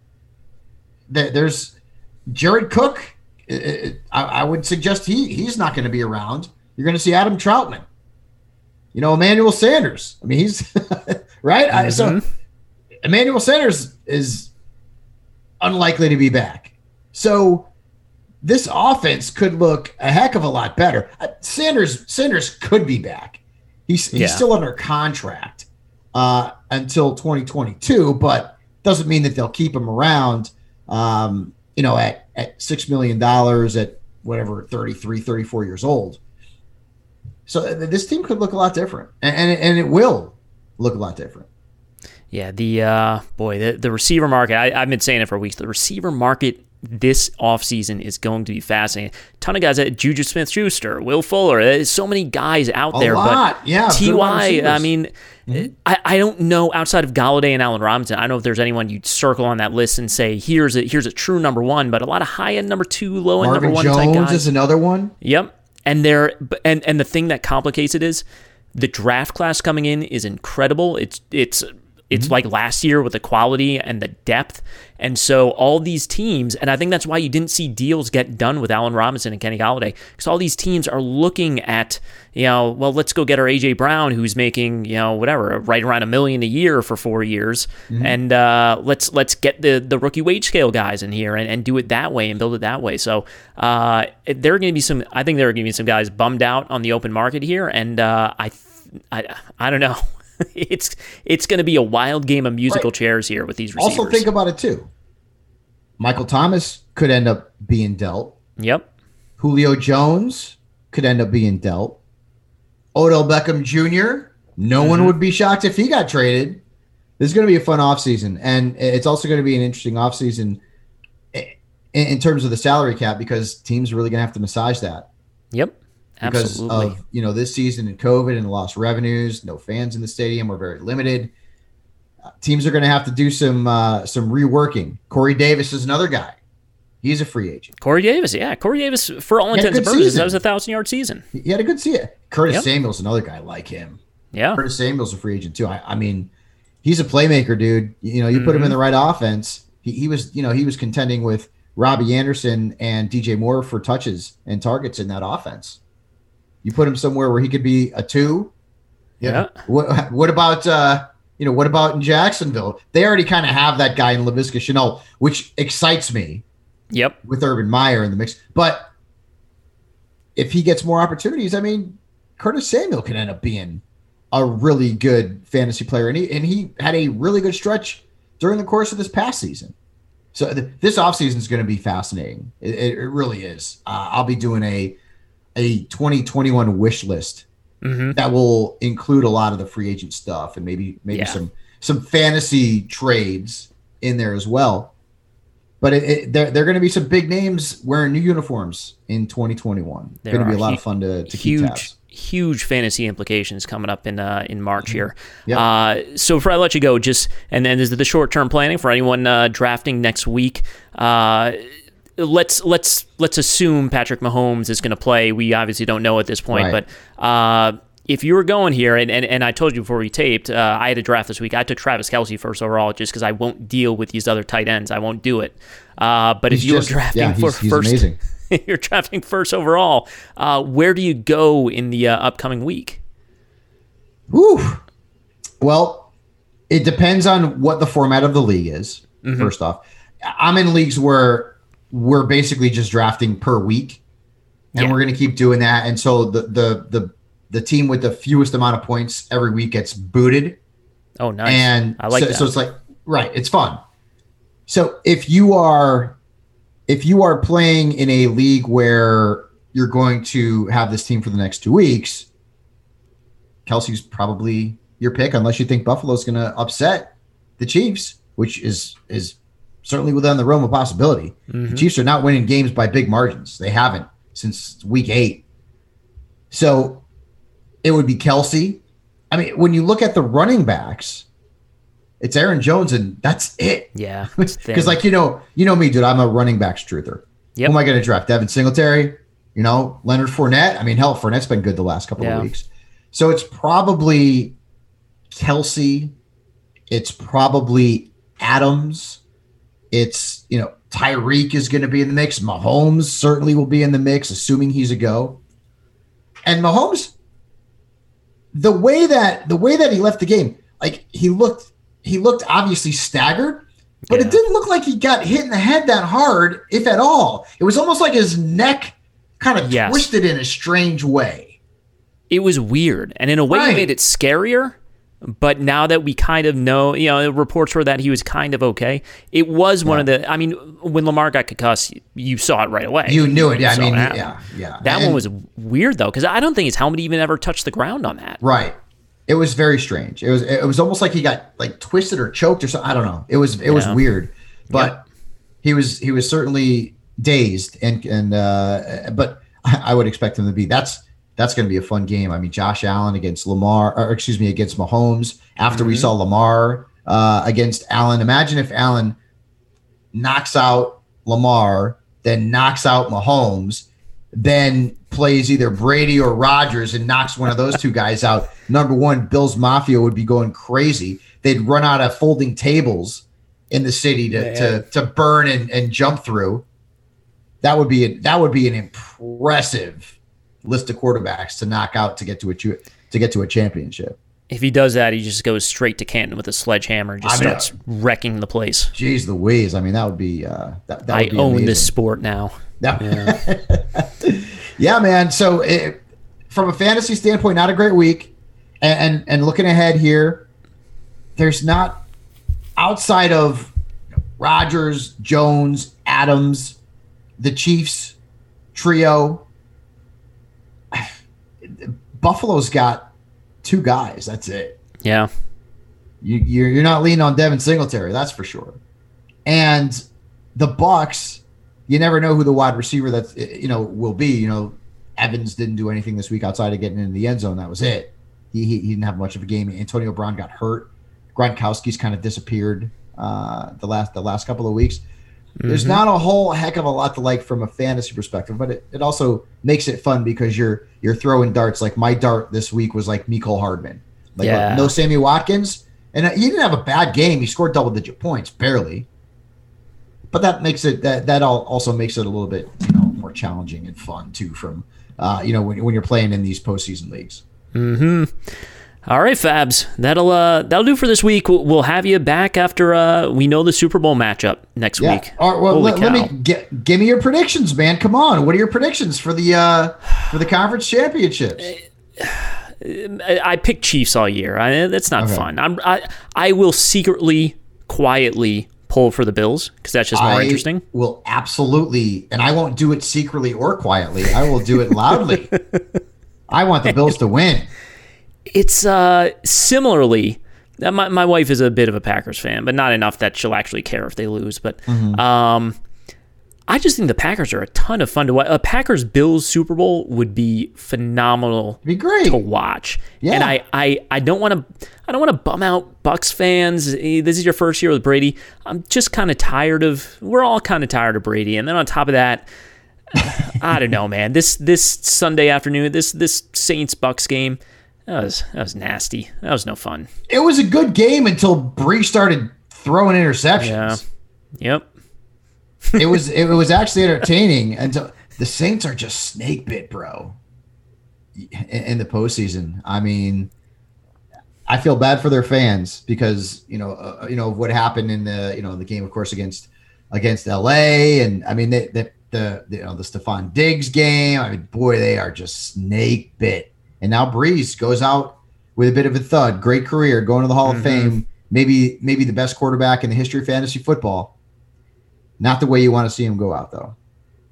There's Jared Cook. I, I would suggest he he's not going to be around. You're going to see Adam Troutman. You know, Emmanuel Sanders. I mean, he's right. Mm-hmm. I, so Emmanuel Sanders is unlikely to be back. So this offense could look a heck of a lot better. Sanders Sanders could be back. He's he's yeah. still under contract uh, until twenty twenty-two, but doesn't mean that they'll keep him around. Um, you know, at at six million dollars at whatever thirty-three, thirty-four years old. So this team could look a lot different, and and, and it will look a lot different. Yeah, the uh, boy, the the receiver market. I, I've been saying it for weeks. The receiver market this offseason is going to be fascinating. A ton of guys at Juju Smith-Schuster, Will Fuller. There's so many guys out a there. Lot. But yeah, T Y, I mean, mm-hmm. I, I don't know outside of Galladay and Allen Robinson. I don't know if there's anyone you'd circle on that list and say, here's a, here's a true number one, but a lot of high-end number two, low-end Marvin number one Jones type guys. is another one. Yep. And they're and and the thing that complicates it is the draft class coming in is incredible. It's it's It's mm-hmm. like last year with the quality and the depth. And so all these teams, and I think that's why you didn't see deals get done with Allen Robinson and Kenny Golladay, because all these teams are looking at, you know, well, let's go get our A J Brown, who's making, you know, whatever, right around a million a year for four years. Mm-hmm. And uh, let's let's get the, the rookie wage scale guys in here and, and do it that way and build it that way. So uh, there are going to be some, I think there are going to be some guys bummed out on the open market here. And uh, I, I, I don't know. It's it's going to be a wild game of musical right. chairs here with these receivers. Also think about it too. Michael Thomas could end up being dealt. Yep. Julio Jones could end up being dealt. Odell Beckham Junior No mm-hmm. one would be shocked if he got traded. This is going to be a fun offseason, and it's also going to be an interesting offseason in, in terms of the salary cap because teams are really going to have to massage that. Yep, absolutely. Because of, you know, this season and COVID and lost revenues, no fans in the stadium, we're very limited. Uh, teams are going to have to do some uh, some reworking. Corey Davis is another guy. He's a free agent. Corey Davis, yeah. Corey Davis, for all intents and purposes, that was a thousand-yard season. He had a good season. Curtis yep. Samuel's another guy like him. Yeah. Curtis Samuel's a free agent, too. I, I mean, he's a playmaker, dude. You know, you mm-hmm. put him in the right offense. He, he was, you know, he was contending with Robbie Anderson and D J Moore for touches and targets in that offense. You put him somewhere where he could be a two. Yeah. What, what about, uh, you know, what about in Jacksonville? They already kind of have that guy in Laviska Shenault, which excites me. Yep. With Urban Meyer in the mix. But if he gets more opportunities, I mean, Curtis Samuel can end up being a really good fantasy player. And he, and he had a really good stretch during the course of this past season. So th- this offseason is going to be fascinating. It, it, it really is. Uh, I'll be doing a, a twenty twenty-one wish list mm-hmm. that will include a lot of the free agent stuff and maybe maybe yeah. some some fantasy trades in there as well. But it, it, there, there are going to be some big names wearing new uniforms in twenty twenty-one. It's going to be a lot hu- of fun to, to huge, keep tabs. Huge fantasy implications coming up in uh, in March here. Yep. Uh, so before I let you go, just and then there's the short term planning for anyone uh, drafting next week. Uh, let's let's let's assume Patrick Mahomes is going to play. We obviously don't know at this point, right. but. Uh, If you were going here, and, and, and I told you before we taped, uh, I had a draft this week. I took Travis Kelce first overall just because I won't deal with these other tight ends. I won't do it. Uh, but he's if you're just, drafting yeah, for he's, he's first, amazing. you're drafting first overall, uh, where do you go in the uh, upcoming week? Whew. Well, it depends on what the format of the league is, mm-hmm. first off. I'm in leagues where we're basically just drafting per week, and yeah. we're going to keep doing that. And so the the the the team with the fewest amount of points every week gets booted. Oh, nice. And I like so, that. So it's like, right, it's fun. So if you are if you are playing in a league where you're going to have this team for the next two weeks, Kelsey's probably your pick, unless you think Buffalo's going to upset the Chiefs, which is is certainly within the realm of possibility. Mm-hmm. The Chiefs are not winning games by big margins. They haven't since week eight. So it would be Kelsey. I mean, when you look at the running backs, it's Aaron Jones, and that's it. Yeah. Because, like, you know, you know me, dude, I'm a running backs truther. Yep. Who am I going to draft? Devin Singletary? You know, Leonard Fournette? I mean, hell, Fournette's been good the last couple yeah. of weeks. So it's probably Kelsey. It's probably Adams. It's, you know, Tyreek is going to be in the mix. Mahomes certainly will be in the mix, assuming he's a go. And Mahomes, the way that the way that he left the game, like he looked, he looked obviously staggered, but yeah. it didn't look like he got hit in the head that hard, if at all. It was almost like his neck kind of yes. twisted in a strange way. It was weird, and in a way, right. it made it scarier. But now that we kind of know, you know, reports were that he was kind of okay. It was one yeah. of the, I mean, when Lamar got concussed, you saw it right away. You knew it. Yeah, you I mean, yeah, yeah. That and, one was weird, though, because I don't think his helmet even ever touched the ground on that. Right. It was very strange. It was it was almost like he got like twisted or choked or something. I don't know. It was it yeah. was weird. But yep. he was he was certainly dazed and and uh, but I would expect him to be. That's That's going to be a fun game. I mean, Josh Allen against Lamar, or excuse me, against Mahomes. After mm-hmm. we saw Lamar uh, against Allen, imagine if Allen knocks out Lamar, then knocks out Mahomes, then plays either Brady or Rodgers and knocks one of those two guys out. Number one, Bills Mafia would be going crazy. They'd run out of folding tables in the city to to, to burn and, and jump through. That would be a, that would be an impressive list of quarterbacks to knock out to get to a to get to a championship. If he does that, he just goes straight to Canton with a sledgehammer and just I mean, starts wrecking the place. Jeez Louise. I mean, that would be uh, that, that I would be own amazing. this sport now. Yeah, yeah man. So it, from a fantasy standpoint, not a great week. And, and and looking ahead here, there's not, outside of Rodgers, Jones, Adams, the Chiefs trio, Buffalo's got two guys. That's it. Yeah. You, you're you're not leaning on Devin Singletary, that's for sure. And the Bucks, you never know who the wide receiver that's you know will be. You know, Evans didn't do anything this week outside of getting in the end zone. That was it. He he, he didn't have much of a game. Antonio Brown got hurt. Gronkowski's kind of disappeared uh, the last the last couple of weeks. Mm-hmm. There's not a whole heck of a lot to like from a fantasy perspective, but it, it also makes it fun because you're you're throwing darts. Like my dart this week was like Mecole Hardman. Like yeah. no Sammy Watkins. And he didn't have a bad game. He scored double-digit points, barely. But that makes it that that also makes it a little bit you know more challenging and fun too. From uh, you know when when you're playing in these postseason leagues. Hmm. All right, Fabs. That'll uh that'll do for this week. We'll, we'll have you back after uh we know the Super Bowl matchup next yeah. week. All right, well, Holy let, cow. let me get give me your predictions, man. Come on. What are your predictions for the uh for the conference championships? I picked Chiefs all year. I, that's not okay. fun. I'm, I I will secretly, quietly pull for the Bills because that's just more I interesting. Will absolutely, and I won't do it secretly or quietly. I will do it loudly. I want the Bills to win. It's uh, similarly. My my wife is a bit of a Packers fan, but not enough that she'll actually care if they lose. But mm-hmm. um. I just think the Packers are a ton of fun to watch. A Packers-Bills Super Bowl would be phenomenal It'd be great. to watch. Yeah. And I, I, I don't want to I don't want to bum out Bucs fans. This is your first year with Brady. I'm just kind of tired of we're all kind of tired of Brady. And then on top of that, I don't know, man. This this Sunday afternoon, this this Saints-Bucs game, that was that was nasty. That was no fun. It was a good game until Bree started throwing interceptions. Yeah. Yep. it was it was actually entertaining until the Saints are just snake bit, bro. In, in the postseason, I mean, I feel bad for their fans because you know uh, you know what happened in the you know the game, of course, against against L A, and I mean they, they, the you know the Stephon Diggs game. I mean, boy, they are just snake bit. And now Breeze goes out with a bit of a thud. Great career, going to the Hall mm-hmm. of Fame. Maybe maybe the best quarterback in the history of fantasy football. Not the way you want to see him go out, though.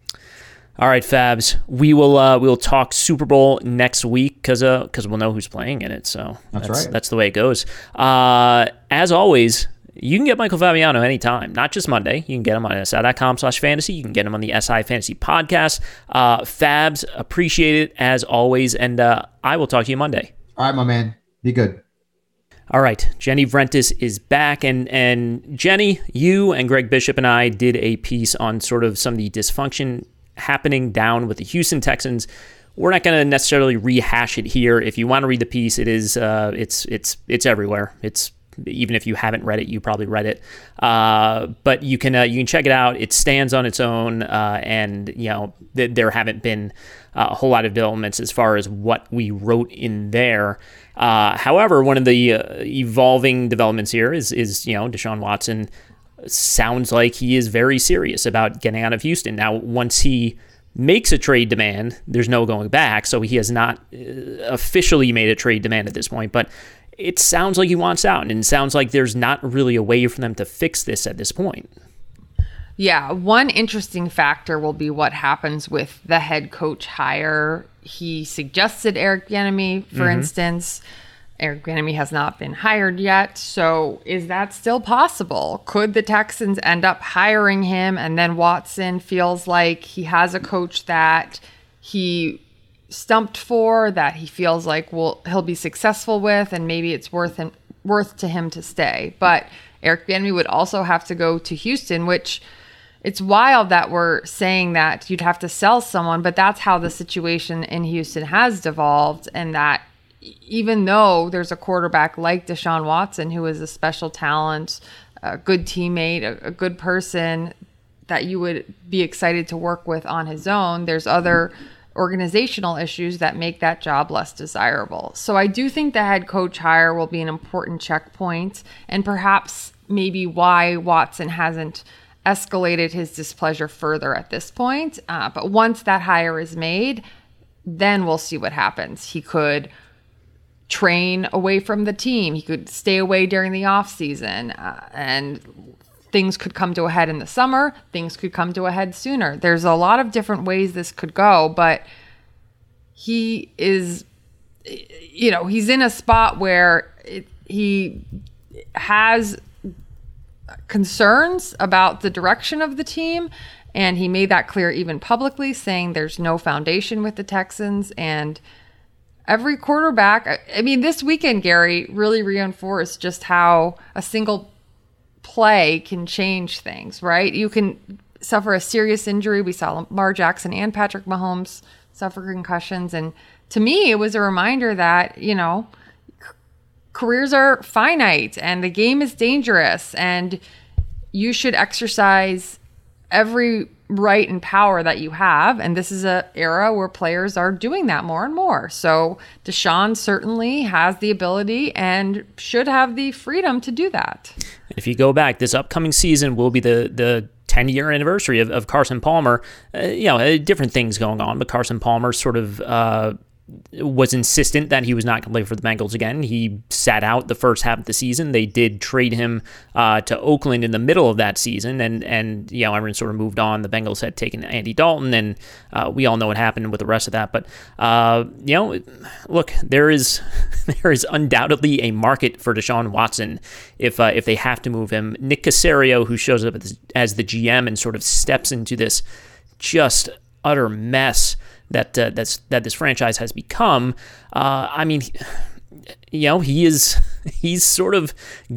All right, Fabs. We will uh, we'll talk Super Bowl next week because uh, because we'll know who's playing in it. So that's, that's right. That's the way it goes. Uh, as always, you can get Michael Fabiano anytime, not just Monday. You can get him on S I dot com slash fantasy. You can get him on the S I Fantasy Podcast. Uh, Fabs, appreciate it as always, and uh, I will talk to you Monday. All right, my man. Be good. All right, Jenny Vrentis is back, and and Jenny, you and Greg Bishop and I did a piece on sort of some of the dysfunction happening down with the Houston Texans. We're not going to necessarily rehash it here. If you want to read the piece, it is uh, it's it's it's everywhere. It's even if you haven't read it, you probably read it. Uh, but you can uh, you can check it out. It stands on its own, uh, and you know th- there haven't been uh, a whole lot of developments as far as what we wrote in there. Uh, however, one of the uh, evolving developments here is, is, you know, Deshaun Watson sounds like he is very serious about getting out of Houston. Now, once he makes a trade demand, there's no going back. So he has not uh, officially made a trade demand at this point, but it sounds like he wants out, and it sounds like there's not really a way for them to fix this at this point. Yeah, one interesting factor will be what happens with the head coach hire. He suggested Eric Bieniemy, for mm-hmm. instance. Eric Bieniemy has not been hired yet. So is that still possible? Could the Texans end up hiring him, and then Watson feels like he has a coach that he stumped for, that he feels like will he'll be successful with, and maybe it's worth him worth to him to stay. But Eric Bieniemy would also have to go to Houston, which it's wild that we're saying that you'd have to sell someone, but that's how the situation in Houston has devolved, and that even though there's a quarterback like Deshaun Watson, who is a special talent, a good teammate, a, a good person that you would be excited to work with on his own, there's other organizational issues that make that job less desirable. So I do think the head coach hire will be an important checkpoint, and perhaps maybe why Watson hasn't escalated his displeasure further at this point. Uh, but once that hire is made, then we'll see what happens. He could train away from the team. He could stay away during the off season, uh, and things could come to a head in the summer. Things could come to a head sooner. There's a lot of different ways this could go, but he is you know, he's in a spot where it, he has concerns about the direction of the team. And he made that clear even publicly, saying there's no foundation with the Texans. And every quarterback, I mean, this weekend, Gary, really reinforced just how a single play can change things, right? You can suffer a serious injury. We saw Lamar Jackson and Patrick Mahomes suffer concussions. And to me, it was a reminder that, you know, c- careers are finite and the game is dangerous, and you should exercise every right and power that you have. And this is an era where players are doing that more and more. So Deshaun certainly has the ability and should have the freedom to do that. If you go back, this upcoming season will be the the ten-year anniversary of, of Carson Palmer. Uh, you know, uh, different things going on, but Carson Palmer sort of uh, was insistent that he was not going to play for the Bengals again. He sat out the first half of the season. They did trade him uh, to Oakland in the middle of that season, and and you know, everyone sort of moved on. The Bengals had taken Andy Dalton, and uh, we all know what happened with the rest of that. But uh, you know, look, there is there is undoubtedly a market for Deshaun Watson if uh, if they have to move him. Nick Caserio, who shows up as, as the G M and sort of steps into this just utter mess that uh, that's that this franchise has become. Uh, I mean, you know, he is he's sort of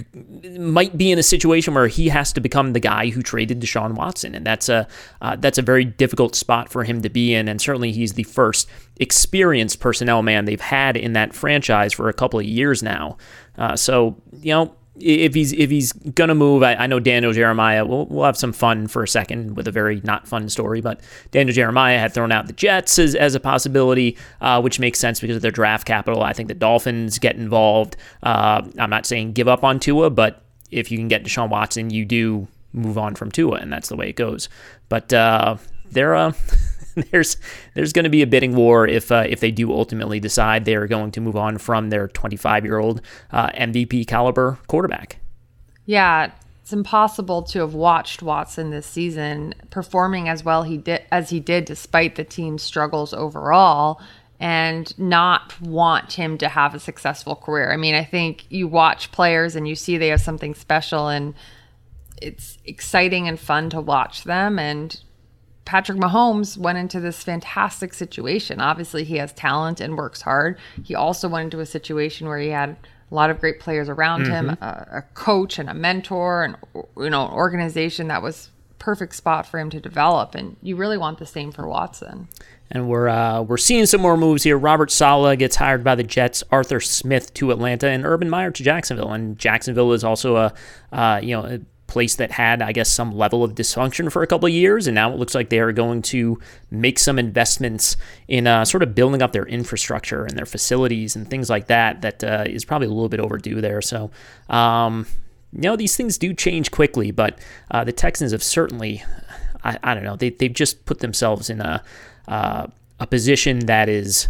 might be in a situation where he has to become the guy who traded Deshaun Watson, and that's a uh, that's a very difficult spot for him to be in. And certainly, he's the first experienced personnel man they've had in that franchise for a couple of years now. Uh, so, you know, if he's if he's gonna move, I, I know Daniel Jeremiah. We'll we'll have some fun for a second with a very not fun story, but Daniel Jeremiah had thrown out the Jets as, as a possibility, uh, which makes sense because of their draft capital. I think the Dolphins get involved. Uh, I'm not saying give up on Tua, but if you can get Deshaun Watson, you do move on from Tua, and that's the way it goes. But uh, they're uh, there's there's going to be a bidding war if uh, if they do ultimately decide they're going to move on from their twenty-five-year-old uh, M V P caliber quarterback. Yeah, it's impossible to have watched Watson this season performing as well he did as he did despite the team's struggles overall, and not want him to have a successful career. I mean, I think you watch players and you see they have something special, and it's exciting and fun to watch them. And Patrick Mahomes went into this fantastic situation. Obviously, he has talent and works hard. He also went into a situation where he had a lot of great players around mm-hmm. him, a, a coach and a mentor, and you know, an organization that was perfect spot for him to develop. And you really want the same for Watson. And we're uh, we're seeing some more moves here. Robert Saleh gets hired by the Jets, Arthur Smith to Atlanta, and Urban Meyer to Jacksonville. And Jacksonville is also a uh, you know. A, place that had, I guess, some level of dysfunction for a couple of years, and now it looks like they are going to make some investments in uh, sort of building up their infrastructure and their facilities and things like that. That uh, is probably a little bit overdue there. So, um, you know, these things do change quickly, but uh, the Texans have certainly, I, I don't know, they they've just put themselves in a uh, a position that is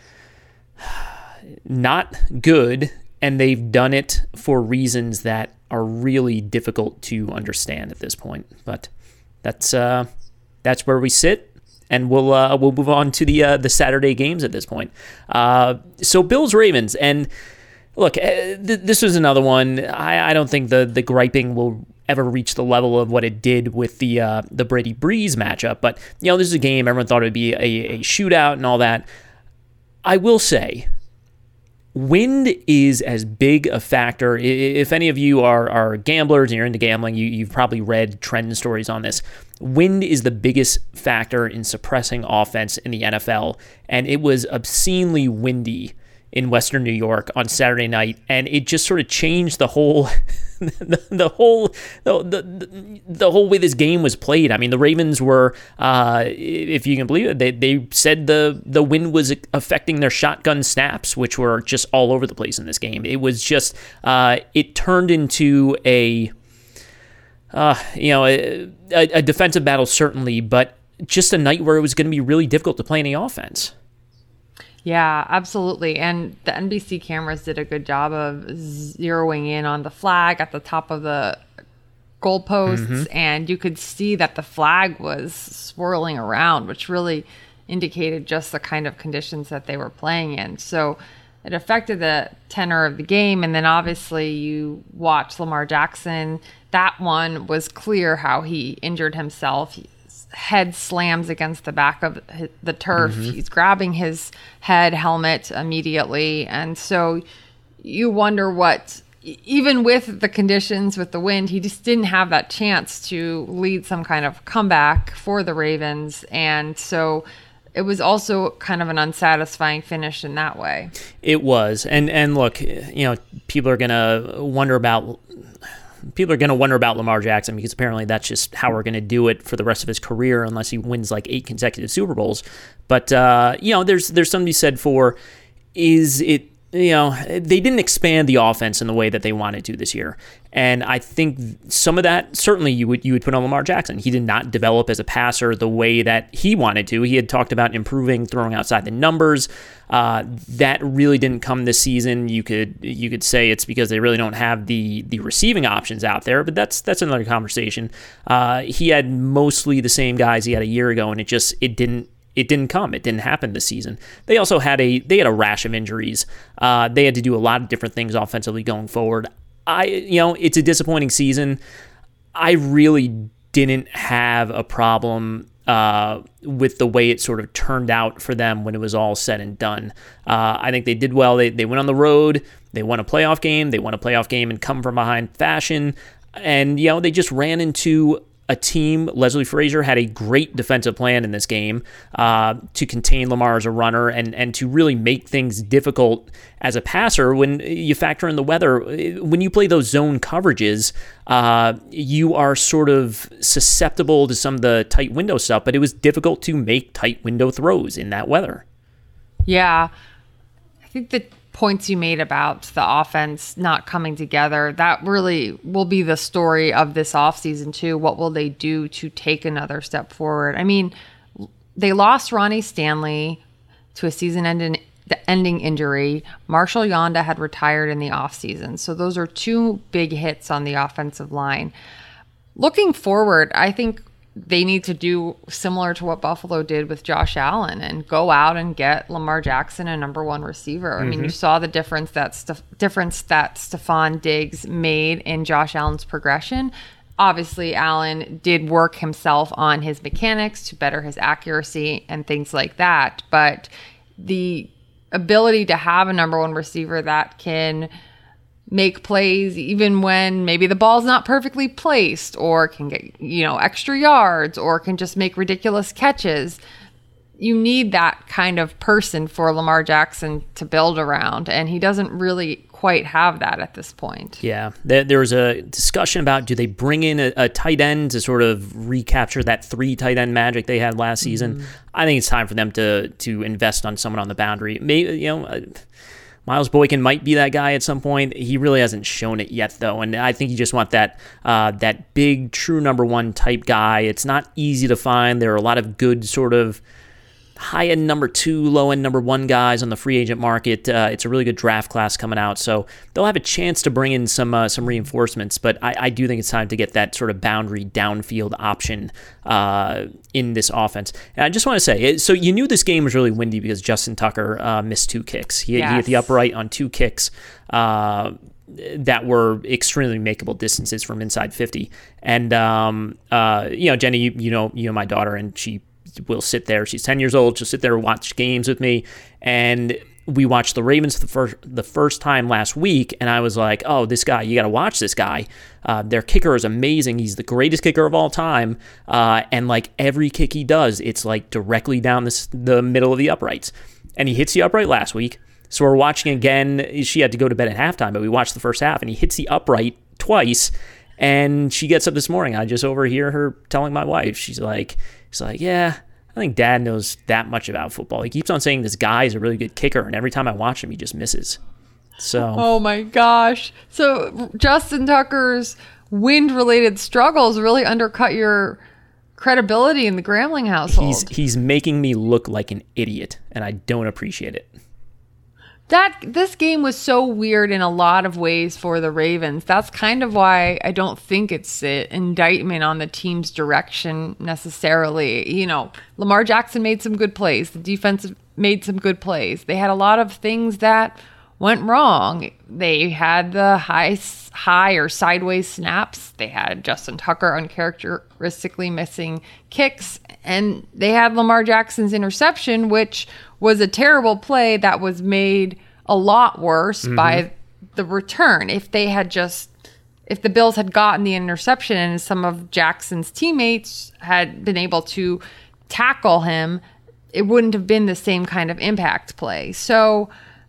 not good, and they've done it for reasons that are really difficult to understand at this point. But that's uh, that's where we sit, and we'll uh, we'll move on to the uh, the Saturday games at this point. Uh, so Bills Ravens, and look, uh, th- this was another one. I, I don't think the the griping will ever reach the level of what it did with the uh, the Brady Breeze matchup. But you know, this is a game everyone thought it would be a, a shootout and all that. I will say, wind is as big a factor. If any of you are, are gamblers and you're into gambling, you, you've probably read trend stories on this. Wind is the biggest factor in suppressing offense in the N F L, and it was obscenely windy in Western New York on Saturday night, and it just sort of changed the whole the, the whole the, the the whole way this game was played. I mean, the Ravens were, uh, if you can believe it, they they said the the wind was affecting their shotgun snaps, which were just all over the place in this game. It was just uh, it turned into a uh, you know a, a defensive battle, certainly, but just a night where it was going to be really difficult to play any offense. Yeah, absolutely. And the N B C cameras did a good job of zeroing in on the flag at the top of the goalposts, mm-hmm. and you could see that the flag was swirling around, which really indicated just the kind of conditions that they were playing in. So it affected the tenor of the game. And then obviously you watch Lamar Jackson. That one was clear how he injured himself. His head slams against the back of the turf. Mm-hmm. He's grabbing his head helmet immediately. And so you wonder what, even with the conditions, with the wind, he just didn't have that chance to lead some kind of comeback for the Ravens. And so it was also kind of an unsatisfying finish in that way. It was. And and look, you know, people are going to wonder about people are going to wonder about Lamar Jackson, because apparently that's just how we're going to do it for the rest of his career unless he wins like eight consecutive Super Bowls. But uh, you know, there's there's something to be said for, is it, you know, they didn't expand the offense in the way that they wanted to this year. And I think some of that, certainly you would you would put on Lamar Jackson. He did not develop as a passer the way that he wanted to. He had talked about improving, throwing outside the numbers. Uh, that really didn't come this season. You could you could say it's because they really don't have the the receiving options out there, but that's that's another conversation. Uh, he had mostly the same guys he had a year ago, and it just it didn't It didn't come. It didn't happen this season. They also had a they had a rash of injuries. Uh, they had to do a lot of different things offensively going forward. I you know it's a disappointing season. I really didn't have a problem uh, with the way it sort of turned out for them when it was all said and done. Uh, I think they did well. They they went on the road. They won a playoff game. They won a playoff game in come from behind fashion, and you know they just ran into a team. Leslie Frazier had a great defensive plan in this game uh, to contain Lamar as a runner and and to really make things difficult as a passer. When you factor in the weather, when you play those zone coverages, uh, you are sort of susceptible to some of the tight window stuff, but it was difficult to make tight window throws in that weather. Yeah. I think that points you made about the offense not coming together, that really will be the story of this offseason too. What will they do to take another step forward? I mean, they lost Ronnie Stanley to a season-ending ending injury. Marshall Yanda had retired in the offseason. So those are two big hits on the offensive line. Looking forward, I think they need to do similar to what Buffalo did with Josh Allen and go out and get Lamar Jackson a number one receiver. I mm-hmm. mean, you saw the difference that St- difference that Stephon Diggs made in Josh Allen's progression. Obviously, Allen did work himself on his mechanics to better his accuracy and things like that. But the ability to have a number one receiver that can make plays even when maybe the ball's not perfectly placed, or can get, you know, extra yards, or can just make ridiculous catches. You need that kind of person for Lamar Jackson to build around, and he doesn't really quite have that at this point. Yeah, there, there was a discussion about, do they bring in a, a tight end to sort of recapture that three tight end magic they had last season? Mm-hmm. I think it's time for them to to invest on someone on the boundary. Maybe, you know, Miles Boykin might be that guy at some point. He really hasn't shown it yet, though, and I think you just want that uh, that big, true number one type guy. It's not easy to find. There are a lot of good sort of high-end number two, low-end number one guys on the free agent market. Uh, it's a really good draft class coming out, so they'll have a chance to bring in some uh, some reinforcements, but I, I do think it's time to get that sort of boundary downfield option uh, in this offense. And I just want to say, so you knew this game was really windy because Justin Tucker uh, missed two kicks. He, yes. he hit the upright on two kicks uh, that were extremely makeable distances from inside fifty. And, um, uh, you know, Jenny, you, you know, you know my daughter, and she will sit there. She's ten years old. She'll sit there and watch games with me. And we watched the Ravens the first the first time last week, and I was like, oh, this guy, you got to watch this guy. Uh, their kicker is amazing. He's the greatest kicker of all time. Uh, and like every kick he does, it's like directly down this, the middle of the uprights. And he hits the upright last week. So we're watching again. She had to go to bed at halftime, but we watched the first half, and he hits the upright twice. And she gets up this morning. I just overhear her telling my wife, she's like, she's like, yeah, I think Dad knows that much about football. He keeps on saying this guy is a really good kicker, and every time I watch him, he just misses. So, oh my gosh. So Justin Tucker's wind-related struggles really undercut your credibility in the Grambling household. He's he's making me look like an idiot, and I don't appreciate it. That this game was so weird in a lot of ways for the Ravens. That's kind of why I don't think it's an indictment on the team's direction necessarily. You know, Lamar Jackson made some good plays. The defense made some good plays. They had a lot of things that went wrong. They had the high, high or sideways snaps. They had Justin Tucker uncharacteristically missing kicks, and they had Lamar Jackson's interception, which was a terrible play that was made a lot worse mm-hmm. by the return. If they had just, if the Bills had gotten the interception and some of Jackson's teammates had been able to tackle him, it wouldn't have been the same kind of impact play. So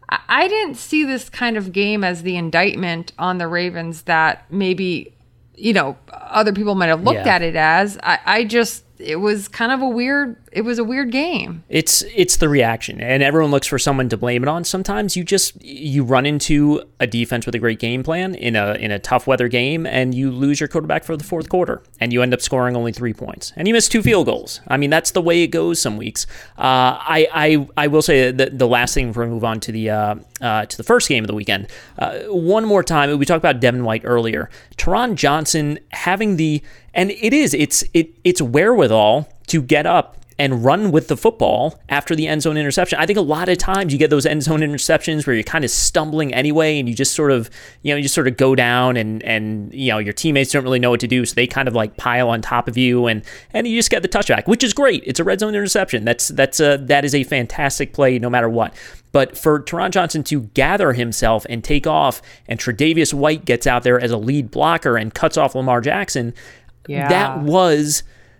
I didn't see this kind of game as the indictment on the Ravens that maybe, you know, other people might have looked yeah. at it as. I, I just, it was kind of a weird, it was a weird game. It's it's the reaction, and everyone looks for someone to blame it on. Sometimes you just, you run into a defense with a great game plan in a in a tough weather game, and you lose your quarterback for the fourth quarter, and you end up scoring only three points, and you miss two field goals. I mean, that's the way it goes some weeks. Uh, I, I I will say that the last thing before we move on to the uh, uh, to the first game of the weekend, uh, one more time, we talked about Devin White earlier. Taron Johnson having the, and it is, it's it it's wherewithal to get up and run with the football after the end zone interception. I think a lot of times you get those end zone interceptions where you're kind of stumbling anyway, and you just sort of, you know, you just sort of go down, and and you know your teammates don't really know what to do, so they kind of like pile on top of you, and and you just get the touchback, which is great. It's a red zone interception. That's that's a that is a fantastic play no matter what. But for Taron Johnson to gather himself and take off, and Tre'Davious White gets out there as a lead blocker and cuts off Lamar Jackson, yeah. that was.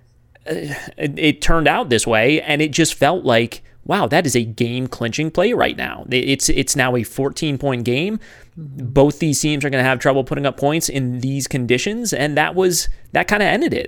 Uh, it, it turned out this way, and it just felt like, wow, that is a game-clinching play right now. It's it's now a fourteen-point game. Both these teams are going to have trouble putting up points in these conditions, and that was that kind of ended it.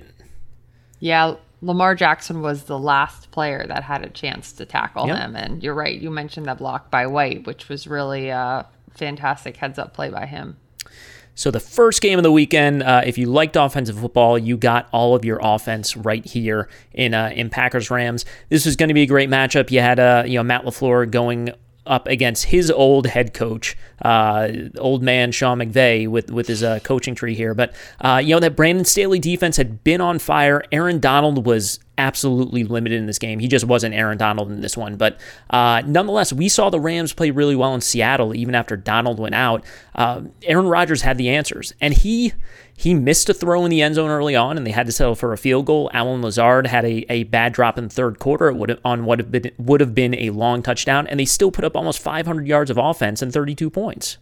Yeah, Lamar Jackson was the last player that had a chance to tackle yep. him, and you're right. You mentioned that block by White, which was really a fantastic heads-up play by him. So the first game of the weekend, uh, if you liked offensive football, you got all of your offense right here in uh, in Packers Rams. This was going to be a great matchup. You had uh, you know Matt LaFleur going up against his old head coach, uh, old man Sean McVay, with with his uh, coaching tree here. But uh, you know that Brandon Staley defense had been on fire. Aaron Donald was absolutely limited in this game. He just wasn't Aaron Donald in this one. But uh, nonetheless, we saw the Rams play really well in Seattle, even after Donald went out. Uh, Aaron Rodgers had the answers, and he he missed a throw in the end zone early on, and they had to settle for a field goal. Allen Lazard had a, a bad drop in the third quarter would have, on what have been, would have been a long touchdown, and they still put up almost five hundred yards of offense and thirty-two points.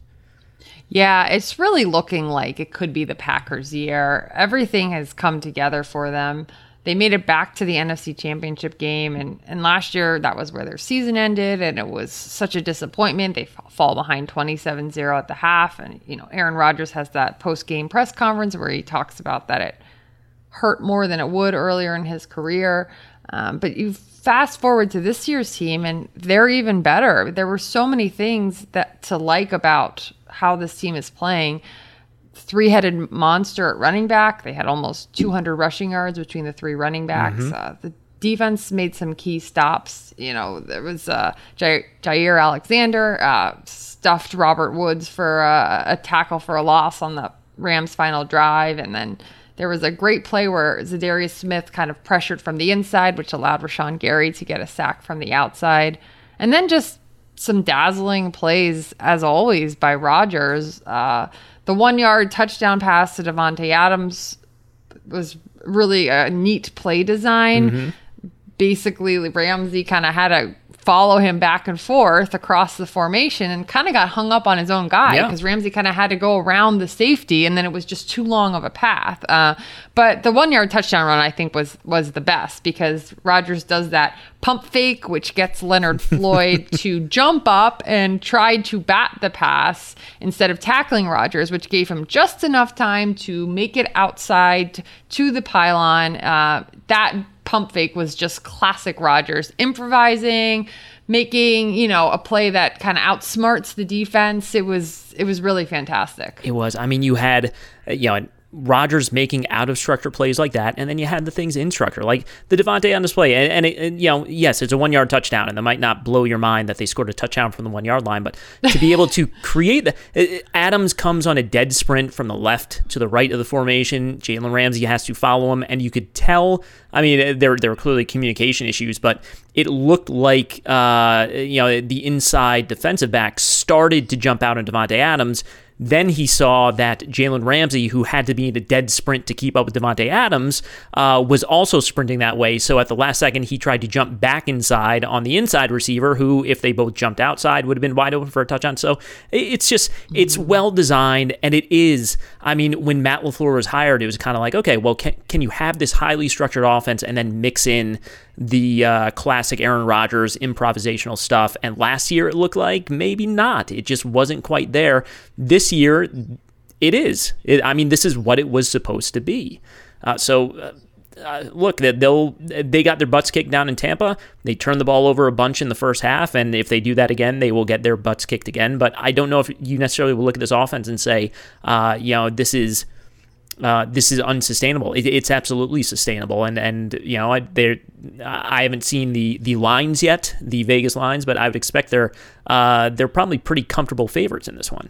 Yeah, it's really looking like it could be the Packers' year. Everything has come together for them. They made it back to the N F C Championship game, and, and last year that was where their season ended, and it was such a disappointment. They fall behind twenty-seven zero at the half, and you know Aaron Rodgers has that post-game press conference where he talks about that it hurt more than it would earlier in his career. Um, but you fast forward to this year's team, and they're even better. There were so many things that to like about how this team is playing. Three-headed monster at running back. They had almost two hundred rushing yards between the three running backs. Mm-hmm. Uh, the defense made some key stops. You know, there was uh, Jair, Jair Alexander uh, stuffed Robert Woods for uh, a tackle for a loss on the Rams' final drive. And then there was a great play where Zadarius Smith kind of pressured from the inside, which allowed Rashawn Gary to get a sack from the outside. And then just some dazzling plays, as always, by Rodgers. Uh, The one-yard touchdown pass to Davante Adams was really a neat play design. Mm-hmm. Basically, Ramsey kind of had to follow him back and forth across the formation and kind of got hung up on his own guy because yeah. Ramsey kind of had to go around the safety, and then it was just too long of a path. Uh, but the one-yard touchdown run, I think, was was the best because Rodgers does that pump fake, which gets Leonard Floyd to jump up and try to bat the pass instead of tackling Rodgers, which gave him just enough time to make it outside to the pylon. Uh, that pump fake was just classic Rodgers, improvising, making, you know, a play that kind of outsmarts the defense. It was it was really fantastic. It was. I mean, you had, you know, Rodgers making out of structure plays like that, and then you had the things in structure, like the Devontae on display. And, and, it, and you know, yes, it's a one yard touchdown, and that might not blow your mind that they scored a touchdown from the one yard line, but to be able to create the Adams comes on a dead sprint from the left to the right of the formation. Jalen Ramsey has to follow him, and you could tell. I mean, there there were clearly communication issues, but it looked like uh, you know the inside defensive back started to jump out on Davante Adams. Then he saw that Jalen Ramsey, who had to be in a dead sprint to keep up with Davante Adams, uh, was also sprinting that way. So at the last second, he tried to jump back inside on the inside receiver, who, if they both jumped outside, would have been wide open for a touchdown. So it's just, it's well designed, and it is. I mean, when Matt LaFleur was hired, it was kind of like, okay, well, can, can you have this highly structured offense and then mix in the uh, classic Aaron Rodgers improvisational stuff? And last year it looked like maybe not. It just wasn't quite there. This year it is. It, I mean, this is what it was supposed to be. Uh, so uh, uh, look, they'll they got their butts kicked down in Tampa. They turned the ball over a bunch in the first half, and if they do that again, they will get their butts kicked again. But I don't know if you necessarily will look at this offense and say, uh, you know, this is. Uh, this is unsustainable. It, it's absolutely sustainable, and and you know, I, there, I haven't seen the the lines yet, the Vegas lines, but I would expect they're uh, they're probably pretty comfortable favorites in this one.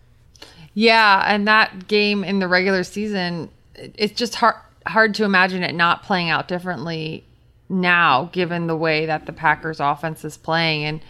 Yeah, and that game in the regular season, it's just hard hard to imagine it not playing out differently now, given the way that the Packers offense is playing. And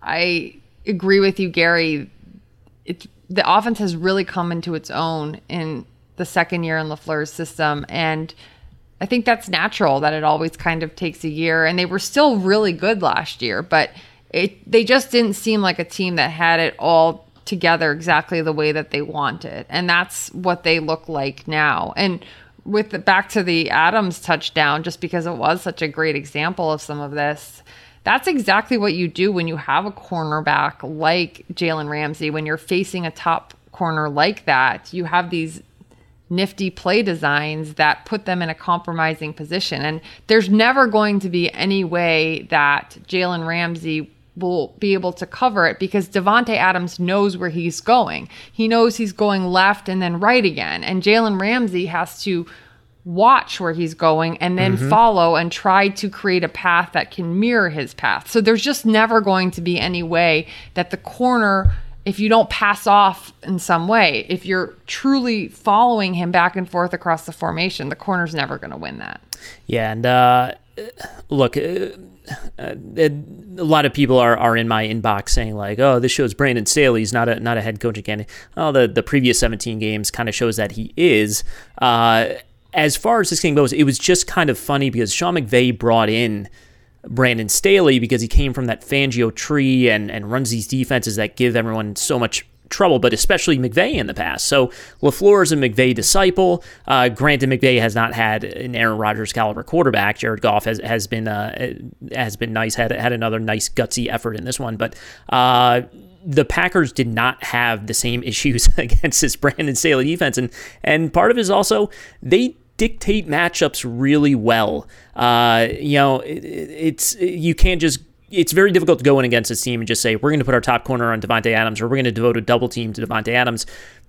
I agree with you, Gary. It's the offense has really come into its own in the second year in LaFleur's system, and I think that's natural that it always kind of takes a year. And they were still really good last year, but it they just didn't seem like a team that had it all together exactly the way that they wanted, and that's what they look like now. And with the, back to the Adams touchdown, just because it was such a great example of some of this, that's exactly what you do when you have a cornerback like Jalen Ramsey. When you're facing a top corner like that, you have these nifty play designs that put them in a compromising position. And there's never going to be any way that Jalen Ramsey will be able to cover it, because Davante Adams knows where he's going. He knows he's going left and then right again. And Jalen Ramsey has to watch where he's going and then mm-hmm. follow and try to create a path that can mirror his path. So there's just never going to be any way that the corner, if you don't pass off in some way, if you're truly following him back and forth across the formation, the corner's never going to win that. Yeah, and uh, look, uh, uh, a lot of people are, are in my inbox saying like, "Oh, this shows Brandon Staley's not a not a head coaching candidate." Oh, the the previous seventeen games kind of shows that he is. Uh, as far as this game goes, it was just kind of funny because Sean McVay brought in Brandon Staley because he came from that Fangio tree and, and runs these defenses that give everyone so much trouble, but especially McVay in the past. So LaFleur is a McVay disciple. Uh, granted, McVay has not had an Aaron Rodgers caliber quarterback. Jared Goff has has been uh, has been nice, had had another nice gutsy effort in this one, but uh, the Packers did not have the same issues against this Brandon Staley defense, and and part of it is also they dictate matchups really well. Uh, you know, it, it's you can't just. It's very difficult to go in against this team and just say, we're going to put our top corner on Davante Adams, or we're going to devote a double team to Davante Adams.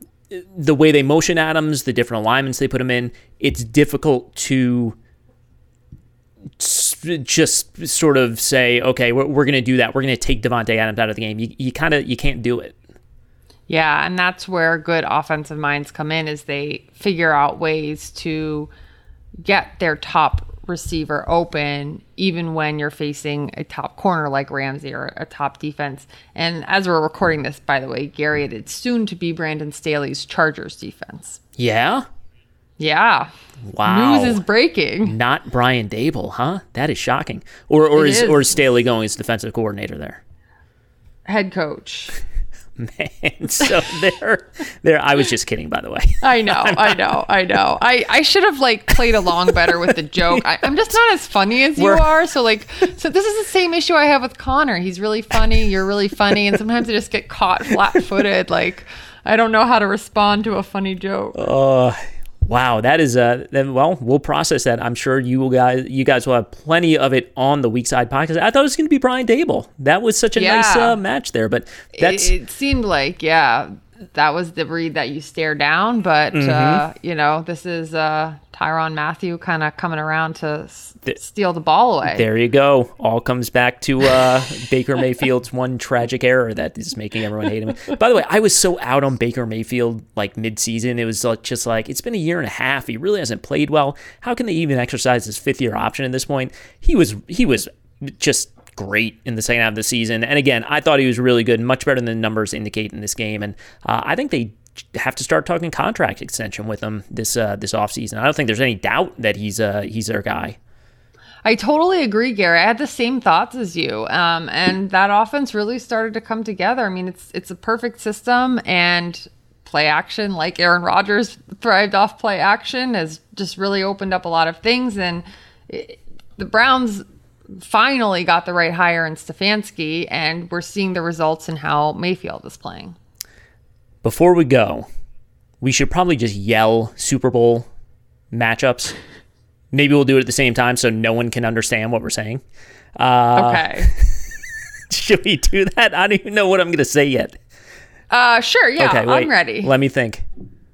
The way they motion Adams, the different alignments they put him in, it's difficult to just sort of say, okay, we're, we're going to do that. We're going to take Davante Adams out of the game. You, you kind of, you can't do it. Yeah, and that's where good offensive minds come in, is they figure out ways to get their top receiver open, even when you're facing a top corner like Ramsey or a top defense. And as we're recording this, by the way, Gary, it's soon to be Brandon Staley's Chargers defense. Yeah? Yeah. Wow. News is breaking. Not Brian Daboll, huh? That is shocking. Or or is, is or is Staley going as defensive coordinator there? Head coach. Man, so there, there. I was just kidding, by the way. I know, I know, I know. I, I should have like played along better with the joke. I, I'm just not as funny as you We're, are. So like, so this is the same issue I have with Connor. He's really funny. You're really funny, and sometimes I just get caught flat-footed. Like, I don't know how to respond to a funny joke. Uh, wow, that is uh. Then well, we'll process that. I'm sure you will guys, you guys will have plenty of it on the Weak Side podcast. I thought it was going to be Brian Daboll. That was such a yeah. nice uh, match there, but that's it, it seemed like yeah. that was the breed that you stare down. But, mm-hmm. uh, you know, this is uh, Tyrann Mathieu kind of coming around to s- the, steal the ball away. There you go. All comes back to uh, Baker Mayfield's one tragic error that is making everyone hate him. By the way, I was so out on Baker Mayfield like mid-season. It was just like, it's been a year and a half. He really hasn't played well. How can they even exercise his fifth-year option at this point? He was he was just great in the second half of the season. And again, I thought he was really good, much better than the numbers indicate in this game. And uh, I think they have to start talking contract extension with him this uh, this offseason. I don't think there's any doubt that he's uh, he's their guy. I totally agree, Gary. I had the same thoughts as you. Um, and that offense really started to come together. I mean, it's it's a perfect system, and play action, like Aaron Rodgers thrived off play action, has just really opened up a lot of things. And it, the Browns finally got the right hire in Stefanski, and we're seeing the results in how Mayfield is playing. Before we go, we should probably just yell Super Bowl matchups. Maybe we'll do it at the same time so no one can understand what we're saying. Uh, okay. Should we do that? I don't even know what I'm going to say yet. Uh, sure, yeah, okay, I'm ready. Let me think.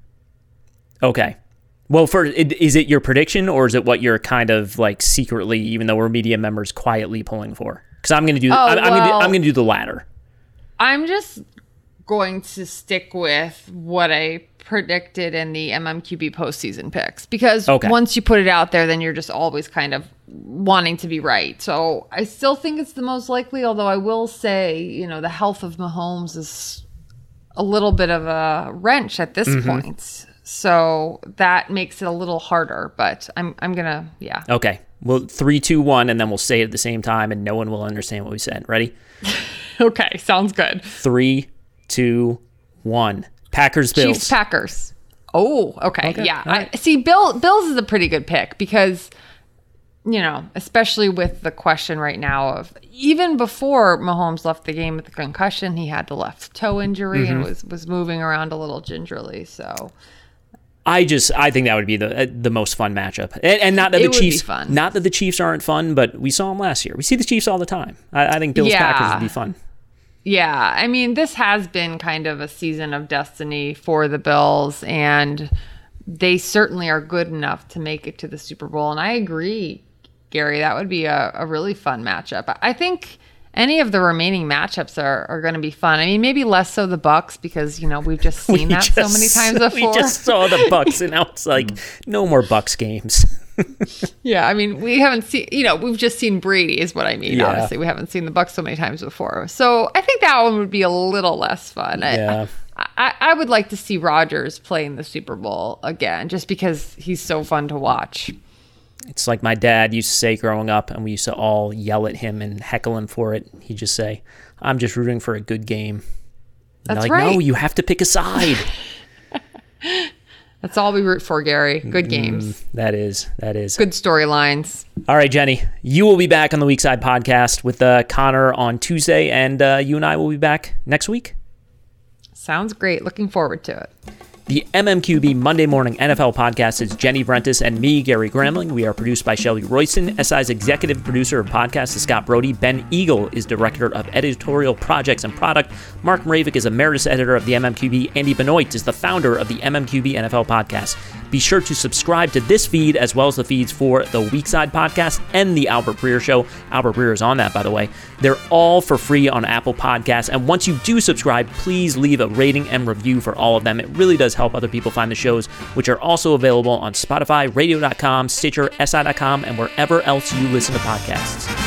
Okay. Well, for is it your prediction, or is it what you're kind of like secretly, even though we're media members, quietly pulling for? Because I'm going to do, oh, I'm, I'm well, going to do the latter. I'm just going to stick with what I predicted in the M M Q B postseason picks, because okay. once you put it out there, then you're just always kind of wanting to be right. So I still think it's the most likely, although I will say, you know, the health of Mahomes is a little bit of a wrench at this mm-hmm. point. So that makes it a little harder, but I'm I'm going to, yeah. Okay. Well, three, two, one, and then we'll say it at the same time, and no one will understand what we said. Ready? Okay. Sounds good. Three, two, one. Packers, Bills. Chiefs, Packers. Oh, okay. okay. Yeah. Right. I, see, Bill Bills is a pretty good pick because, you know, especially with the question right now of even before Mahomes left the game with the concussion, he had the left toe injury mm-hmm. and was, was moving around a little gingerly. So I just I think that would be the the most fun matchup, and, and not that it the Chiefs would be fun. Not that the Chiefs aren't fun, but we saw them last year. We see the Chiefs all the time. I, I think Bills yeah. Packers would be fun. Yeah, I mean, this has been kind of a season of destiny for the Bills, and they certainly are good enough to make it to the Super Bowl. And I agree, Gary, that would be a, a really fun matchup. I think any of the remaining matchups are, are going to be fun. I mean, maybe less so the Bucks, because, you know, we've just seen we that just, so many times before. We just saw the Bucks, and now it's like, no more Bucks games. Yeah, I mean, we haven't seen, you know, we've just seen Brady is what I mean. Yeah. Obviously, we haven't seen the Bucks so many times before. So I think that one would be a little less fun. Yeah. I, I, I would like to see Rodgers play in the Super Bowl again, just because he's so fun to watch. It's like my dad used to say growing up, and we used to all yell at him and heckle him for it. He'd just say, I'm just rooting for a good game. And That's like, right. No, you have to pick a side. That's all we root for, Gary. Good games. Mm, that is. That is. Good storylines. All right, Jenny. You will be back on the Weekside podcast with uh, Connor on Tuesday, and uh, you and I will be back next week. Sounds great. Looking forward to it. The M M Q B Monday Morning N F L Podcast is Jenny Vrentis and me, Gary Gramling. We are produced by Shelby Royston. S I's executive producer of podcasts is Scott Brody. Ben Eagle is director of editorial projects and product. Mark Mravik is emeritus editor of the M M Q B. Andy Benoit is the founder of the M M Q B N F L Podcast. Be sure to subscribe to this feed as well as the feeds for the Weekside Podcast and the Albert Breer Show. Albert Breer is on that, by the way. They're all for free on Apple Podcasts. And once you do subscribe, please leave a rating and review for all of them. It really does help other people find the shows, which are also available on Spotify, radio dot com, Stitcher, S I dot com, and wherever else you listen to podcasts.